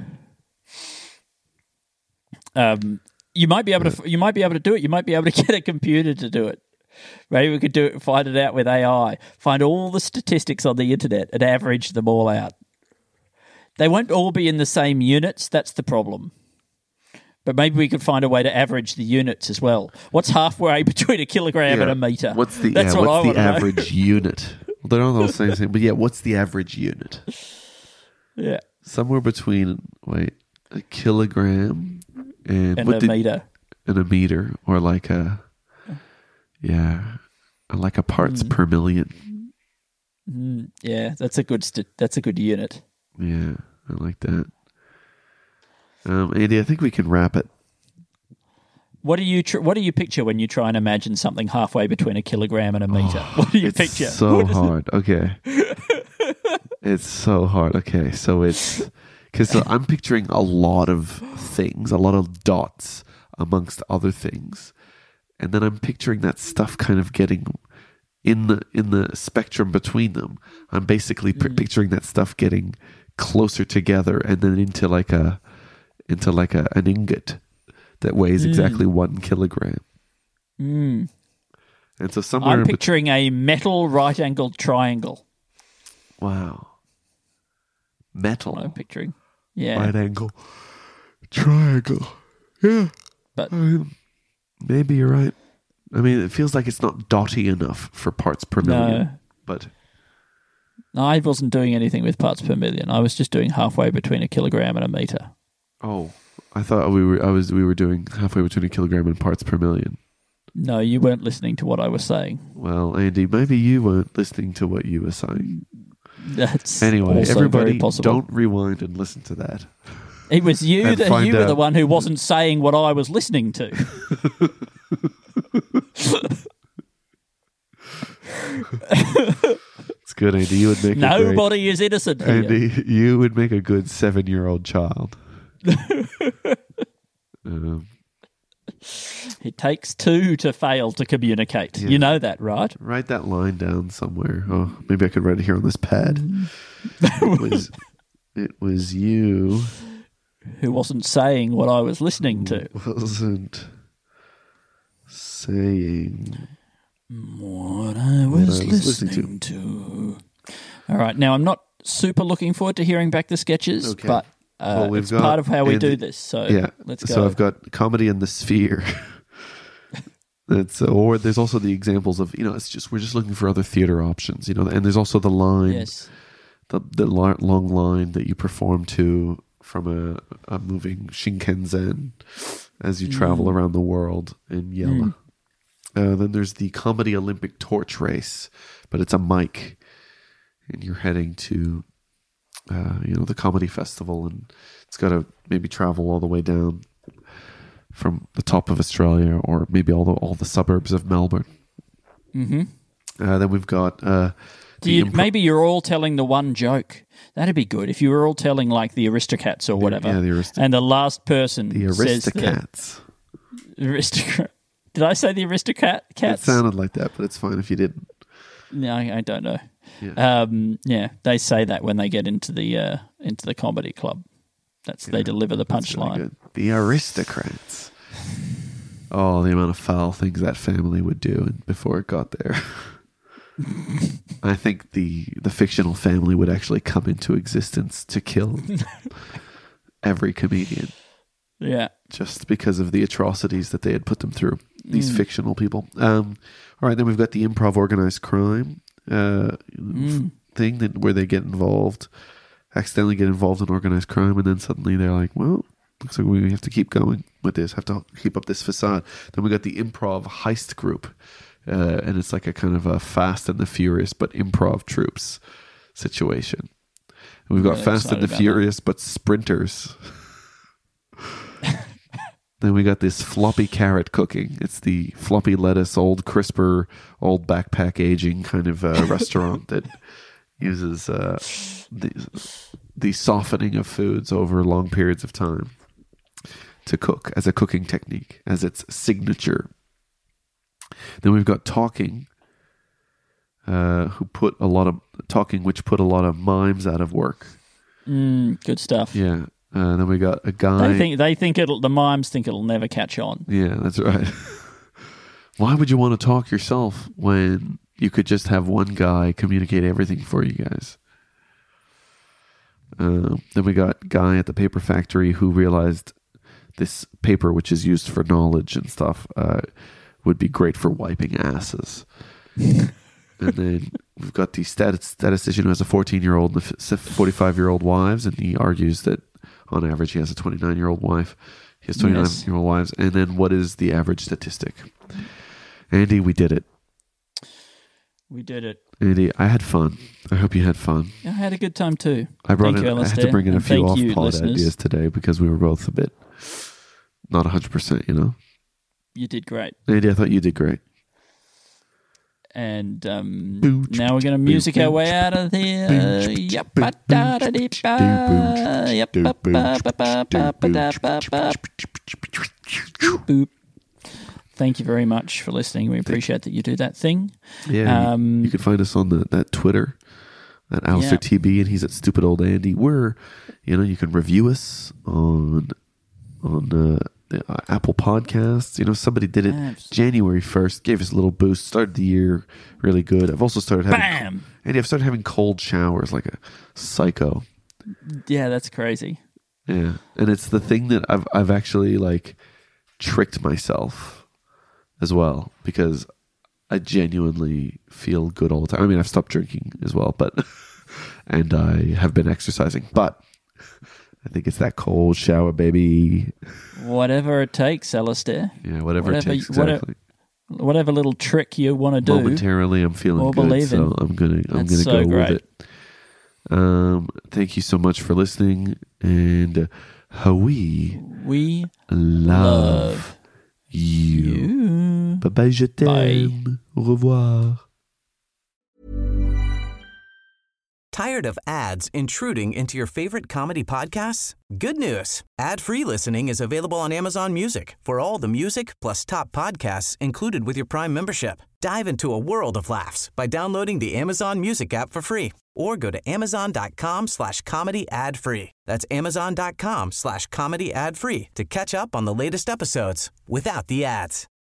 Um, you might be able to you might be able to do it. You might be able to get a computer to do it. Maybe we could do it. Find it out with A I. Find all the statistics on the internet and average them all out. They won't all be in the same units. That's the problem. But maybe we could find a way to average the units as well. What's halfway between a kilogram yeah. and a meter? What's the, That's yeah, what what's I the average know. unit? Well, they're not all the same thing, but yeah, what's the average unit? Yeah. Somewhere between, wait, a kilogram and, and what a did, meter. And a meter, or like a, yeah, like a parts mm. per million. Mm, yeah, that's a good st- that's a good unit. Yeah, I like that. Um, Andy, I think we can wrap it. What do you tr- What do you picture when you try and imagine something halfway between a kilogram and a meter? Oh, what do you it's picture? So hard. Okay, it's so hard. Okay, so it's because so I'm picturing a lot of things, a lot of dots amongst other things, and then I'm picturing that stuff kind of getting in the in the spectrum between them. I'm basically p- mm. picturing that stuff getting closer together and then into like a into like a an ingot that weighs mm. exactly one kilogram. Mm. And so somewhere I'm in picturing bet- a metal right-angled triangle. Wow. Metal. What I'm picturing. Yeah. Right angle triangle. Yeah. But I mean, maybe you're right. I mean, it feels like it's not dotty enough for parts per million. No. But no, I wasn't doing anything with parts per million. I was just doing halfway between a kilogram and a meter. Oh, I thought we were. I was. We were doing halfway between a kilogram and parts per million. No, you weren't listening to what I was saying. Well, Andy, maybe you weren't listening to what you were saying. That's anyway. Also everybody, very possible. Don't rewind and listen to that. It was you that you were out. the one who wasn't saying what I was listening to. It's good, Andy. You would make nobody a great, is innocent here. Andy, you would make a good seven-year-old child. um, it takes two to fail to communicate. Yeah. You know that, right? Write that line down somewhere. Oh, maybe I could write it here on this pad. it was, it was you who wasn't saying what I was listening to. Wasn't saying what I was, what I was listening, listening to. to. All right. Now, I'm not super looking forward to hearing back the sketches, okay. but uh, well, it's got, part of how we do this. So yeah, let's go. So I've got comedy in the sphere. It's, or there's also the examples of, you know, it's just, we're just looking for other theater options, you know, and there's also the line, yes. the, the long line that you perform to from a, a moving Shinkansen as you travel mm. around the world in Yella. Mm. Uh, then there's the Comedy Olympic Torch Race, but it's a mic, and you're heading to, uh, you know, the comedy festival, and it's got to maybe travel all the way down from the top of Australia, or maybe all the all the suburbs of Melbourne. Mm-hmm. Uh, then we've got. Uh, Do you, improv- maybe you're all telling the one joke. That'd be good if you were all telling like the Aristocats or whatever. Yeah, the Aristoc- and the last person the Aristocats. The aristocrat. Did I say the Aristocat cats? It sounded like that, but it's fine if you didn't. No, I don't know. Yeah, um, yeah they say that when they get into the uh, into the comedy club. That's yeah, they deliver the punchline. Really the Aristocrats. Oh, the amount of foul things that family would do before it got there. I think the the fictional family would actually come into existence to kill every comedian. Yeah. Just because of the atrocities that they had put them through. These mm. fictional people. Um, all right, then we've got the improv organized crime uh, mm. thing that where they get involved, accidentally get involved in organized crime, and then suddenly they're like, well, looks like we have to keep going with this, have to keep up this facade. Then we got the improv heist group. Uh, and it's like a kind of a Fast and the Furious, but improv troops situation. And we've got really Fast and the Furious, that. but sprinters. Then we got this floppy carrot cooking. It's the floppy lettuce, old crisper, old backpack aging kind of uh, restaurant that uses uh, the, the softening of foods over long periods of time to cook as a cooking technique, as its signature. Then we've got Talking, uh, who put a lot of Talking, which put a lot of mimes out of work. Mm, good stuff. Yeah. Uh, then we got a guy. They think they think it'll. The mimes think it'll never catch on. Yeah, that's right. Why would you want to talk yourself when you could just have one guy communicate everything for you guys? Uh, then we got Guy at the paper factory who realized this paper, which is used for knowledge and stuff, uh, would be great for wiping asses. And then we've got the stat- statistician who has a fourteen-year-old and a forty-five-year-old wives, and he argues that on average he has a twenty-nine-year-old wife. He has twenty-nine-year-old yes. wives. And then what is the average statistic? Andy, we did it. We did it. Andy, I had fun. I hope you had fun. I had a good time too. I brought thank in, you, I had to bring in a few off-pod listeners. ideas today because we were both a bit not one hundred percent, you know? You did great. Andy, I thought you did great. And um, now we're going to music our way out of here. Yep. Thank you very much for listening. We appreciate that you do that thing. Yeah, um, you, you can find us on the that Twitter at Alistair yeah. T B, and he's at Stupid Old Andy. We're, you know, you can review us on on. Uh, Uh, Apple Podcasts. You know, somebody did it Absolutely. January first, gave us a little boost, started the year really good. I've also started having Bam! And I've started having cold showers like a psycho. Yeah, that's crazy. Yeah. And it's the thing that I've I've actually like tricked myself as well, because I genuinely feel good all the time. I mean, I've stopped drinking as well, but and I have been exercising, but I think it's that cold shower, baby. Whatever it takes, Alistair. Yeah, whatever, whatever it takes, exactly. Whatever, whatever little trick you want to do. Momentarily, I'm feeling good, so I'm gonna I'm That's gonna so go great. with it. Um, thank you so much for listening, and uh, we we love, love you. you. Bye bye, je t'aime. Au revoir. Tired of ads intruding into your favorite comedy podcasts? Good news. Ad-free listening is available on Amazon Music for all the music plus top podcasts included with your Prime membership. Dive into a world of laughs by downloading the Amazon Music app for free or go to amazon.com slash comedy ad free. That's amazon.com slash comedy ad free to catch up on the latest episodes without the ads.